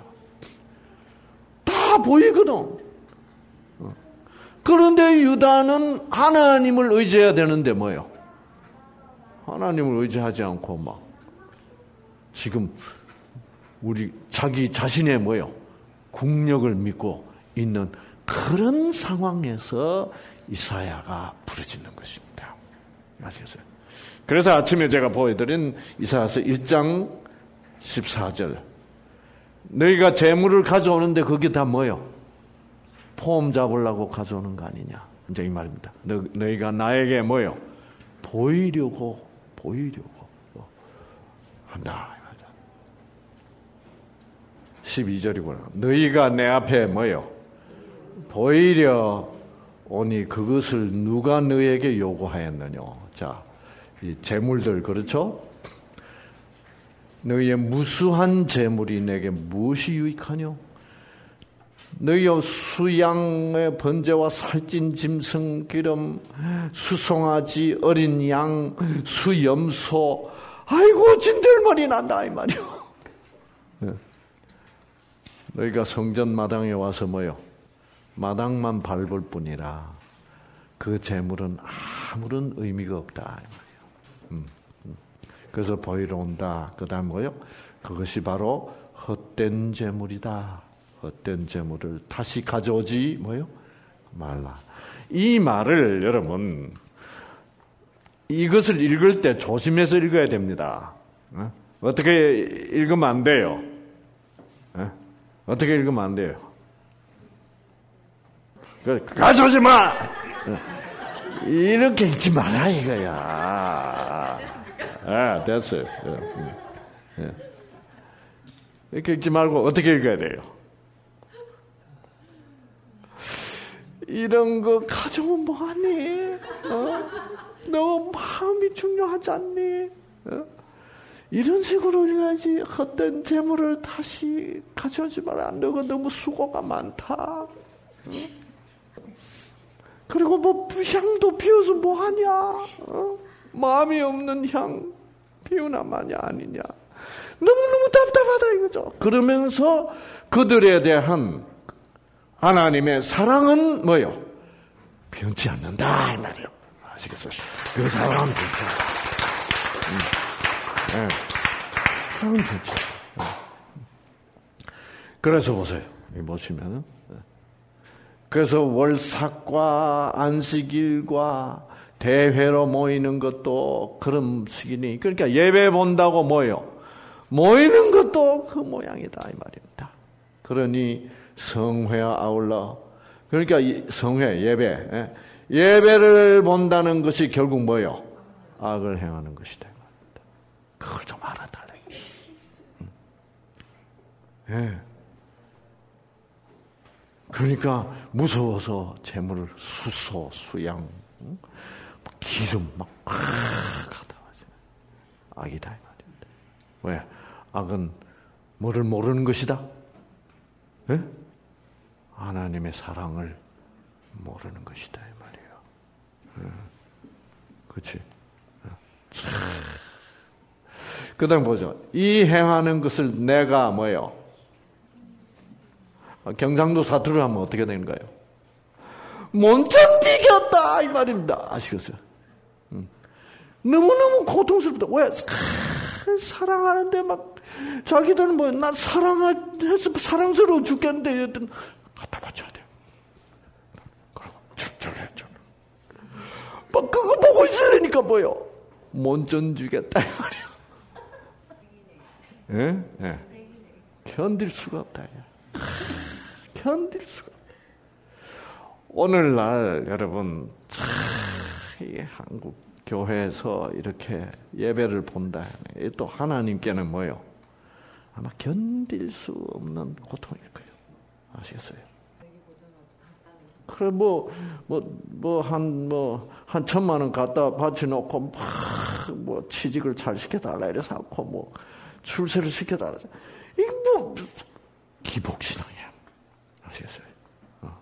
다 보이거든. 어. 그런데 유다는 하나님을 의지해야 되는데 뭐예요? 하나님을 의지하지 않고 막 지금 우리 자기 자신의 뭐예요? 국력을 믿고 있는 그런 상황에서 이사야가 부르짖는 것입니다. 아시겠어요? 그래서 아침에 제가 보여드린 이사야서 일 장 십사 절, 너희가 재물을 가져오는데 그게 다 뭐예요? 폼 잡으려고 가져오는 거 아니냐, 이제 이 말입니다. 너, 너희가 나에게 뭐예요? 보이려고 보이려고 한다. 십이 절이구나. 너희가 내 앞에 뭐예요? 보이려 오니 그것을 누가 너희에게 요구하였느냐. 자, 이 재물들, 그렇죠? 너희의 무수한 재물이 내게 무엇이 유익하뇨? 너희의 수양의 번제와 살찐 짐승 기름, 수송아지, 어린 양, 수염소, 아이고 진들머리 난다 이 말이요. 너희가 성전 마당에 와서 뭐요? 마당만 밟을 뿐이라 그 재물은 아무런 의미가 없다 이 말이요. 음, 음. 그래서 보이러 온다. 그 다음 뭐요? 그것이 바로 헛된 재물이다. 헛된 재물을 다시 가져오지 뭐요? 말라. 이 말을 여러분, 이것을 읽을 때 조심해서 읽어야 됩니다. 어? 어떻게 읽으면 안 돼요? 어? 어떻게 읽으면 안 돼요? 가져오지 마! 이렇게 읽지 마라 이거야. 아, 됐어요. 이렇게 읽지 말고 어떻게 읽어야 돼요? 이런 거 가져오면 뭐하니? 어? 너 마음이 중요하지 않니? 어? 이런 식으로 읽어야지. 헛된 재물을 다시 가져오지 마라. 너가 너무 수고가 많다. 어? 그리고 뭐 향도 피워서 뭐하냐? 어? 마음이 없는 향 피우나 마냐 아니냐? 너무너무 답답하다 이거죠. 그러면서 그들에 대한 하나님의 사랑은 뭐요? 변치 않는다 이 말이에요. 아시겠어요? 그 사랑은 변치 않는다. 네. 사랑은 변치 않는다. 그래서 보세요. 여기 보시면은, 그래서 월삭과 안식일과 대회로 모이는 것도 그런 시기니, 그러니까 예배 본다고 뭐요? 모이는 것도 그 모양이다 이 말입니다. 그러니 성회와 아울러, 그러니까 성회, 예배, 예배를 본다는 것이 결국 뭐요? 악을 행하는 것이다 이 말입니다. 그걸 좀 알아달라. 예. 그러니까 무서워서 재물을 수소, 수양, 기름 막 갖다 와서 악이다 이 말입니다. 왜? 악은 뭐를 모르는 것이다? 예? 하나님의 사랑을 모르는 것이다 이 말이에요. 그렇지. 그 다음 보죠. 이 행하는 것을 내가 뭐요? 경상도 사투리로 하면 어떻게 되는가요? 못 견디겠다 이 말입니다. 아시겠어요? 음. 너무너무 고통스럽다. 왜? 사랑하는데 막 자기들은 뭐 난 사랑해서 사랑스러워 죽겠는데 이랬더니 갖다 바쳐야 돼요. 그리고 철저해 좀. 막 그거 보고 있으려니까 뭐요? 못 견디겠다 이 말이에요. 예? 예. 견딜 수가 없다. 견딜 수가 없다. 오늘날 여러분 참 이게 한국 교회에서 이렇게 예배를 본다. 또 하나님께는 뭐요? 아마 견딜 수 없는 고통일 거예요. 아시겠어요? 그래 뭐 뭐 뭐 한 뭐 한 천만 원 갖다 바쳐놓고 막 뭐 취직을 잘 시켜달라 이래서 하고 뭐 출세를 시켜달라. 이게 뭐 기복신앙이야. 아시겠어요? 어.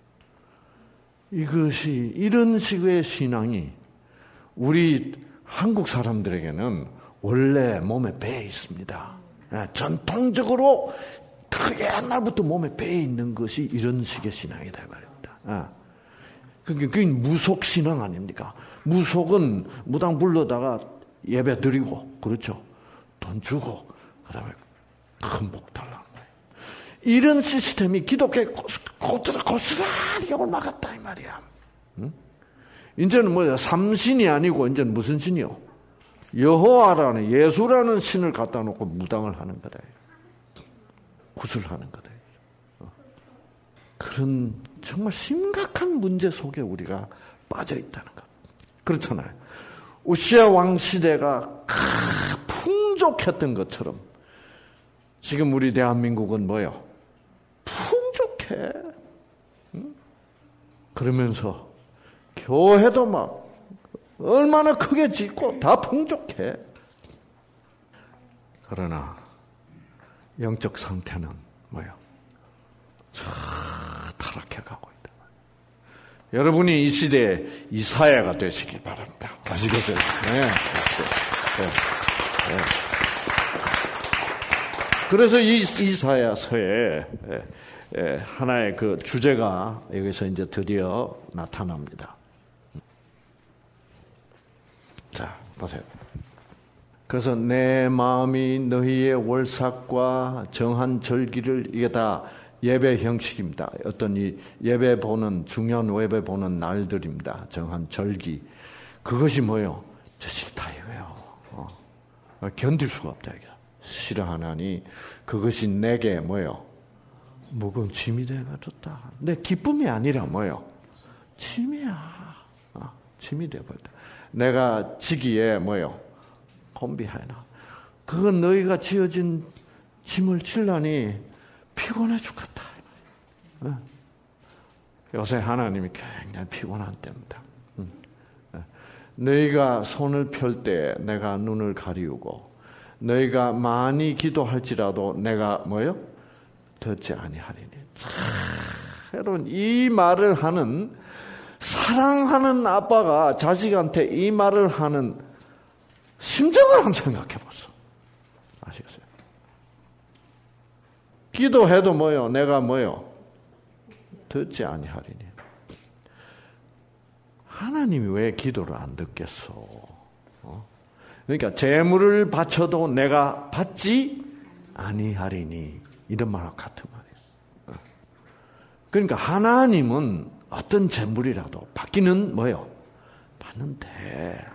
이것이 이런 식의 신앙이 우리 한국 사람들에게는 원래 몸에 배어 있습니다. 예, 전통적으로 크게 옛날부터 몸에 배어 있는 것이 이런 식의 신앙이다 말입니다. 예. 그게, 그게 무속신앙 아닙니까? 무속은 무당 불러다가 예배 드리고, 그렇죠? 돈 주고, 그 다음에 큰 복 달라는 거예요. 이런 시스템이 기독교에 고스란히 올라갔다, 이 말이야. 응? 이제는 뭐야? 삼신이 아니고, 이제는 무슨 신이요? 여호와라는, 예수라는 신을 갖다 놓고 무당을 하는 거다. 구슬하는 거다. 그런 정말 심각한 문제 속에 우리가 빠져 있다는 것. 그렇잖아요. 우시아 왕 시대가 풍족했던 것처럼 지금 우리 대한민국은 뭐요? 풍족해. 응? 그러면서 교회도 막 얼마나 크게 짓고 다 풍족해. 그러나 영적 상태는 뭐요? 자, 타락해가고 있다. 여러분이 이 시대에 이사야가 되시길 바랍니다. 아시겠어요? 네. 네. 네. 그래서 이 이사야서에 하나의 그 주제가 여기서 이제 드디어 나타납니다. 자, 보세요. 그래서 내 마음이 너희의 월삭과 정한 절기를, 이게 다 예배 형식입니다. 어떤 이 예배 보는, 중요한 예배 보는 날들입니다. 정한 절기. 그것이 뭐요? 저 싫다 이거예요. 어. 견딜 수가 없다 이게. 싫어하나니 그것이 내게 뭐요? 무거운 짐이 되어버렸다. 내 기쁨이 아니라 뭐요? 짐이야. 어, 짐이 되어버렸다. 내가 지기에 뭐요? 곤비하여나. 그건 너희가 지어진 짐을 질라니 피곤해 죽겠다. 어? 요새 하나님이 굉장히 피곤한 때입니다. 응. 너희가 손을 펼 때 내가 눈을 가리우고 너희가 많이 기도할지라도 내가 뭐요? 듣지 아니하리니. 참, 여러분 이 말을 하는 사랑하는 아빠가 자식한테 이 말을 하는 심정을 한번 생각해 보세요. 아시겠어요? 기도해도 뭐요? 내가 뭐요? 듣지 아니하리니. 하나님이 왜 기도를 안 듣겠어? 어? 그러니까 재물을 바쳐도 내가 받지 아니하리니. 이런 말과 같은 말이에요. 그러니까 하나님은 어떤 재물이라도 받기는 뭐요? 받는데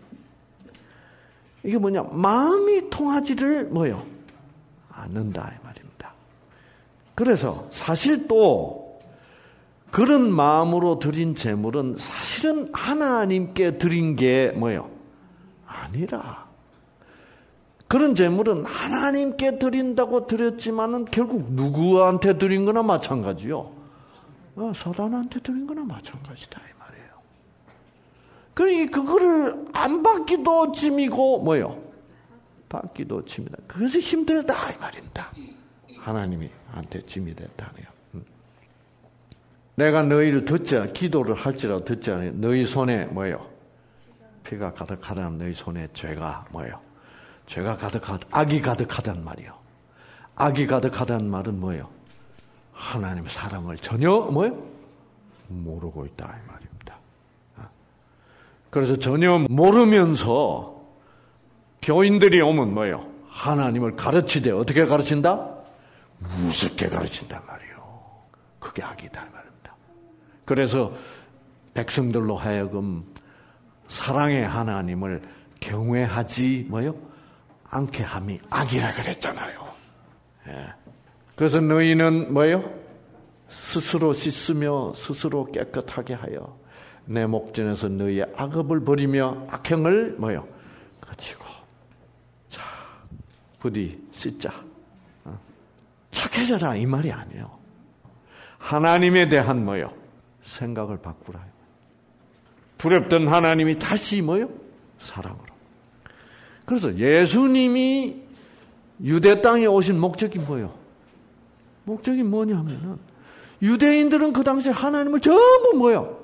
이게 뭐냐? 마음이 통하지를 뭐요? 않는다 이 말입니다. 그래서 사실 또 그런 마음으로 드린 재물은 사실은 하나님께 드린 게 뭐요? 아니라 그런 재물은 하나님께 드린다고 드렸지만은 결국 누구한테 드린 거나 마찬가지요. 어, 사단한테 드린 거나 마찬가지다 이 말이에요. 그러니까 그거를 안 받기도 짐이고 뭐요? 받기도 짐이다. 그래서 힘들다 이 말입니다. 하나님이 한테 짐이 됐다네요. 내가 너희를 듣지 않, 기도를 할지라도 듣지 않으니 너희 손에 뭐예요? 피가 가득하다는 너희 손에 죄가 뭐예요? 죄가 가득하다, 악이 가득하다는 말이요. 악이 가득하다는 말은 뭐예요? 하나님의 사랑을 전혀 뭐예요? 모르고 있다 이 말입니다. 그래서 전혀 모르면서 교인들이 오면 뭐예요? 하나님을 가르치되 어떻게 가르친다? 무섭게 가르친단 말이에요. 그게 악이다 말입니다. 그래서 백성들로 하여금 사랑의 하나님을 경외하지 뭐요? 않게 함이 악이라 그랬잖아요. 예. 그래서 너희는 뭐요? 스스로 씻으며 스스로 깨끗하게 하여 내 목전에서 너희의 악업을 버리며 악행을 뭐요? 거치고 자 부디 씻자. 어? 착해져라 이 말이 아니에요. 하나님에 대한 뭐요? 생각을 바꾸라. 두렵던 하나님이 다시 뭐요? 사랑으로. 그래서 예수님이 유대 땅에 오신 목적이 뭐요? 목적이 뭐냐면은 유대인들은 그 당시에 하나님을 전부 뭐요?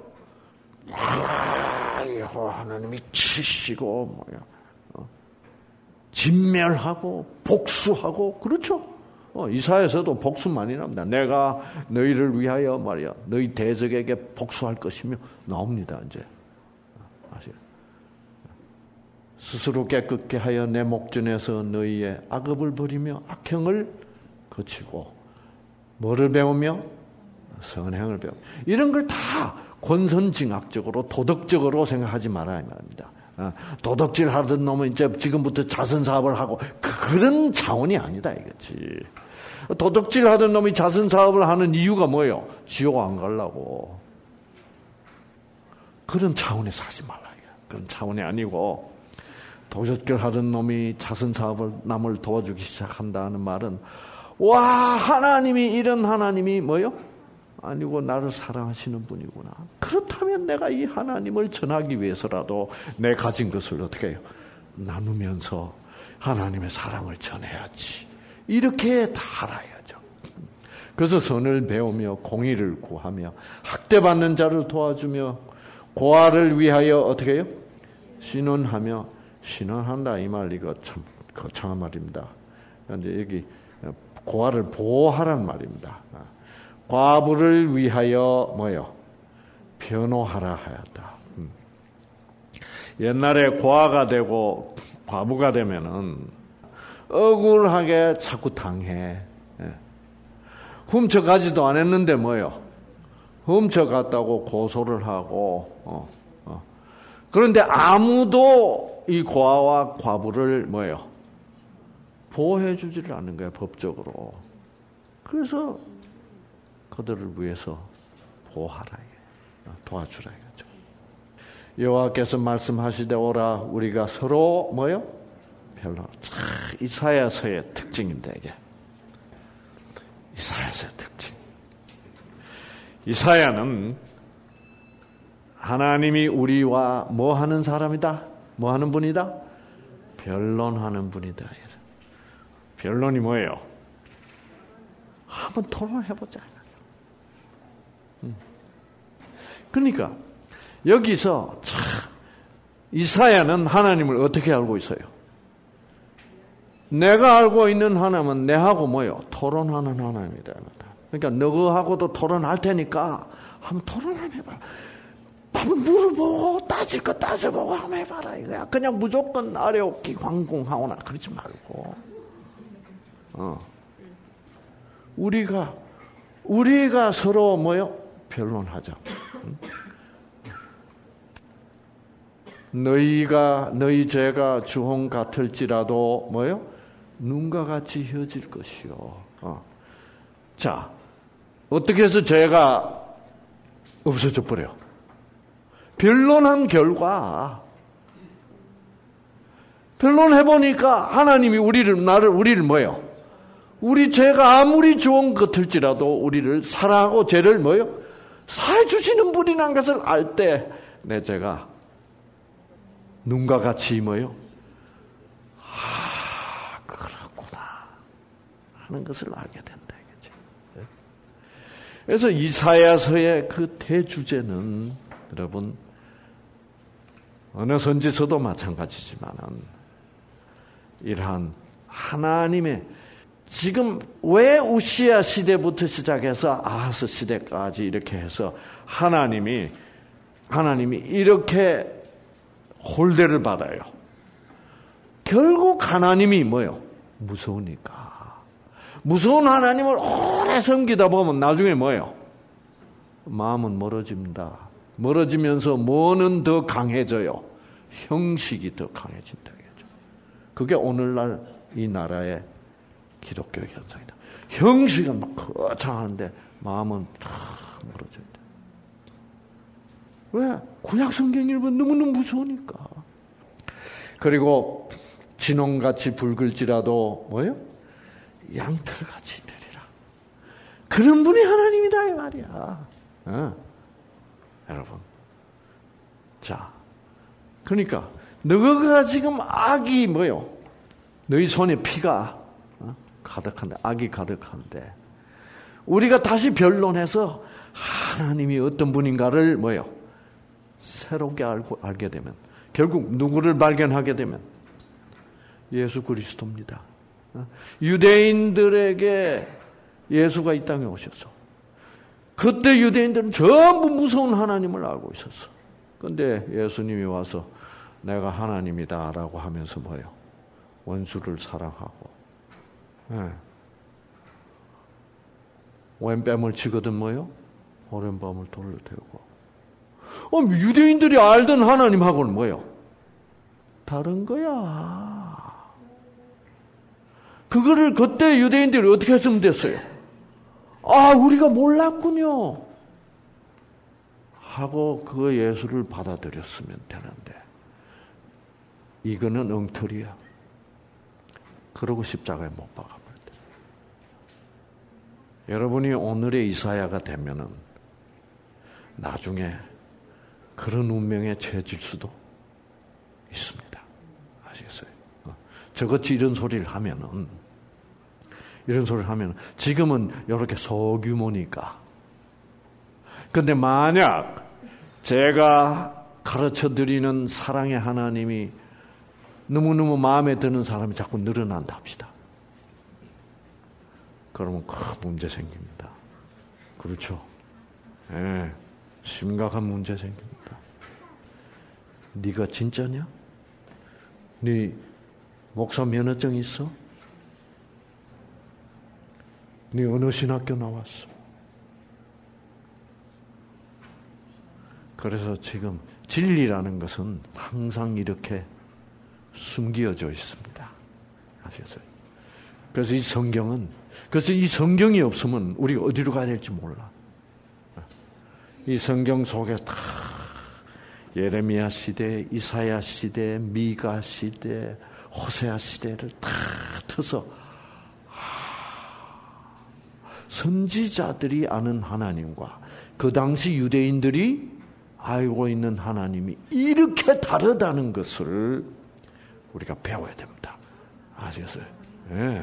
아, 하나님이 치시고 뭐요? 어, 진멸하고 복수하고 그렇죠? 어, 이사야서도 복수 많이 나옵니다. 내가 너희를 위하여 말이야 너희 대적에게 복수할 것이며 나옵니다. 이제 아시죠? 스스로 깨끗게 하여 내 목전에서 너희의 악업을 버리며 악행을 거치고 뭐를 배우며 선행을 배우. 이런 걸 다 권선징악적으로 도덕적으로 생각하지 말아야 말입니다. 도덕질 하던 놈은 이제 지금부터 자선 사업을 하고 그런 차원이 아니다 이거지. 도덕질 하던 놈이 자선 사업을 하는 이유가 뭐예요? 지옥 안 가려고. 그런 차원에서 하지 말라. 그런 차원이 아니고 도적질 하던 놈이 자선 사업을 남을 도와주기 시작한다는 말은 와 하나님이 이런 하나님이 뭐요? 아니고 나를 사랑하시는 분이구나. 그렇다면 내가 이 하나님을 전하기 위해서라도 내 가진 것을 어떻게 해요? 나누면서 하나님의 사랑을 전해야지. 이렇게 다 알아야죠. 그래서 선을 배우며 공의를 구하며 학대받는 자를 도와주며 고아를 위하여 어떻게 해요? 신원하며 신원한다 이 말 이거 참 거창한 말입니다. 이제 여기 고아를 보호하란 말입니다. 과부를 위하여 뭐요? 변호하라 하였다. 음. 옛날에 고아가 되고 과부가 되면은 억울하게 자꾸 당해. 예. 훔쳐가지도 않았는데 뭐요? 훔쳐갔다고 고소를 하고 어, 어. 그런데 아무도 이 고아와 과부를 뭐요? 보호해 주지를 않는 거예요. 법적으로. 그래서 그들을 위해서 보호하라. 도와주라 이거죠. 여호와께서 말씀하시되 오라 우리가 서로 뭐요? 별로. 이사야서의 특징입니다. 이게. 이사야서의 특징. 이사야는 하나님이 우리와 뭐 하는 사람이다? 뭐 하는 분이다? 변론하는 분이다. 변론이 뭐예요? 한번 토론해보자. 그러니까 여기서 참 이사야는 하나님을 어떻게 알고 있어요? 내가 알고 있는 하나님은 내하고 뭐요? 토론하는 하나님이다. 그러니까 너하고도 토론할 테니까 한번 토론 한번 해봐라. 한번 물어보고 따질 거 따져보고 한번 해봐라 이거야. 그냥 무조건 아래오기 황공하오나 그러지 말고 어. 우리가 우리가 서로 뭐요? 변론하자. 너희가 너희 죄가 주홍 같을지라도 뭐요? 눈과 같이 휘어질 것이요. 어. 자, 어떻게 해서 죄가 없어져 버려? 변론한 결과, 변론해 보니까 하나님이 우리를 나를 우리를 뭐요? 우리 죄가 아무리 좋은 같을지라도 우리를 사랑하고 죄를 뭐요? 사해 주시는 분이라는 것을 알 때 내 죄가 눈과 같이 뭐요? 아, 그렇구나 하는 것을 알게 된다. 이거지. 그래서 이사야서의 그 대주제는 여러분 어느 선지서도 마찬가지지만은 이러한 하나님의 지금 왜 우시야 시대부터 시작해서 아하스 시대까지 이렇게 해서 하나님이 하나님이 이렇게 홀대를 받아요. 결국 하나님이 뭐요? 무서우니까. 무서운 하나님을 오래 섬기다 보면 나중에 뭐예요? 마음은 멀어집니다. 멀어지면서 뭐는 더 강해져요? 형식이 더 강해진다. 그게 오늘날 이 나라의 기독교 현상이다. 형식은 막 거창한데 마음은 다 멀어져야 돼. 왜? 구약 성경 읽으면 너무너무 무서우니까. 그리고 진홍같이 붉을지라도 뭐예요? 양털같이 되리라. 그런 분이 하나님이다 이 말이야. 어? 여러분, 자, 그러니까 너가 지금 악이 뭐요? 너희 손에 피가 어? 가득한데, 악이 가득한데, 우리가 다시 변론해서 하나님이 어떤 분인가를 뭐요? 새롭게 알고 알게 되면, 결국 누구를 발견하게 되면 예수 그리스도입니다. 유대인들에게 예수가 이 땅에 오셔서 그때 유대인들은 전부 무서운 하나님을 알고 있었어. 그런데 예수님이 와서 내가 하나님이다라고 하면서 뭐예요? 원수를 사랑하고, 네. 왼뺨을 치거든 뭐예요? 오른뺨을 돌려 대고. 어, 유대인들이 알던 하나님하고는 뭐예요? 다른 거야. 그거를 그때 유대인들이 어떻게 했으면 됐어요? 아, 우리가 몰랐군요. 하고 그 예수를 받아들였으면 되는데, 이거는 엉터리야. 그러고 십자가에 못 박아버렸다. 여러분이 오늘의 이사야가 되면은 나중에 그런 운명에 처해질 수도 있습니다. 아시겠어요? 저같이 이런 소리를 하면은, 이런 소리를 하면, 지금은 이렇게 소규모니까. 근데 만약 제가 가르쳐 드리는 사랑의 하나님이 너무너무 마음에 드는 사람이 자꾸 늘어난다 합시다. 그러면 큰 문제 생깁니다. 그렇죠? 예, 네, 심각한 문제 생깁니다. 네가 진짜냐? 네 목사 면허증 있어? 네 어느 신학교 나왔어? 그래서 지금 진리라는 것은 항상 이렇게 숨겨져 있습니다. 아시겠어요? 그래서 이 성경은, 그래서 이 성경이 없으면 우리가 어디로 가야 될지 몰라. 이 성경 속에 다 예레미야 시대, 이사야 시대, 미가 시대, 호세아 시대를 다 터서 선지자들이 아는 하나님과 그 당시 유대인들이 알고 있는 하나님이 이렇게 다르다는 것을 우리가 배워야 됩니다. 아시겠어요? 예.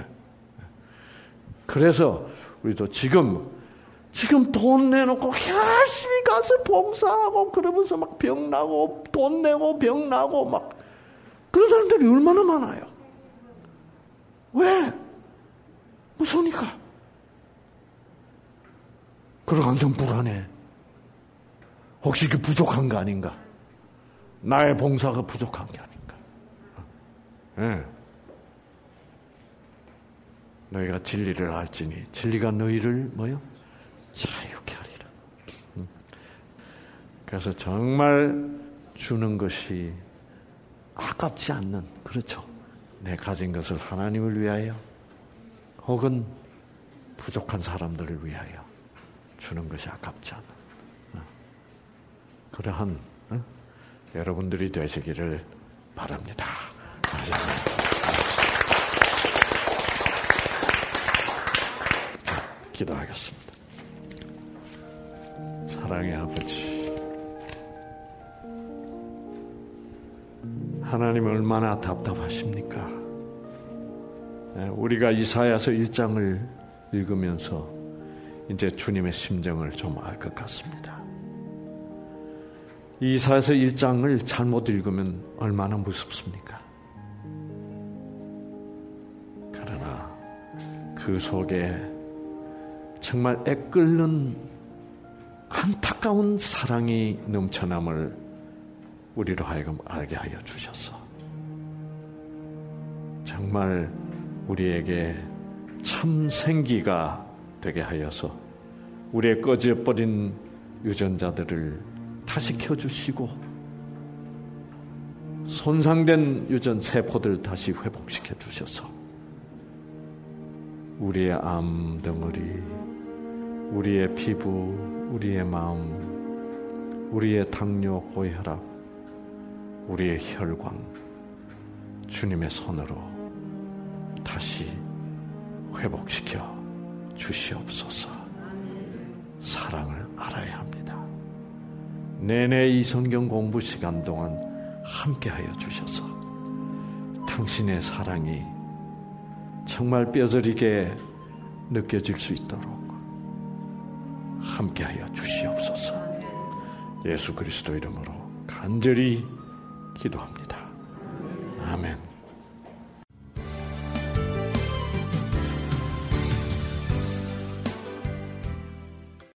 그래서 우리도 지금 지금 돈 내놓고 열심히 가서 봉사하고 그러면서 막 병나고 돈 내고 병나고 막 그런 사람들이 얼마나 많아요. 왜? 무서우니까. 그러고 항상 불안해. 혹시 그 부족한 거 아닌가? 나의 봉사가 부족한 게 아닌가? 네. 너희가 진리를 알지니 진리가 너희를 뭐요? 자유케 하리라. 그래서 정말 주는 것이 아깝지 않는, 그렇죠? 내 가진 것을 하나님을 위하여 혹은 부족한 사람들을 위하여 주는 것이 아깝지 않은 그러한 어? 여러분들이 되시기를 바랍니다. 자, 기도하겠습니다. 사랑의 아버지, 하나님 얼마나 답답하십니까? 우리가 이사야서 일 장을 읽으면서 이제 주님의 심정을 좀 알 것 같습니다. 이사야서 일 장을 잘못 읽으면 얼마나 무섭습니까? 그러나 그 속에 정말 애끓는 안타까운 사랑이 넘쳐남을 우리로 하여금 알게 하여 주셔서 정말 우리에게 참 생기가 되게 하여서 우리의 꺼져버린 유전자들을 다시 켜주시고 손상된 유전 세포들 다시 회복시켜 주셔서 우리의 암덩어리, 우리의 피부, 우리의 마음, 우리의 당뇨, 고혈압, 우리의 혈관 주님의 손으로 다시 회복시켜 주시옵소서. 사랑을 알아야 합니다. 내내 이 성경 공부 시간 동안 함께하여 주셔서 당신의 사랑이 정말 뼈저리게 느껴질 수 있도록 함께하여 주시옵소서. 예수 그리스도 이름으로 간절히 기도합니다. 아멘.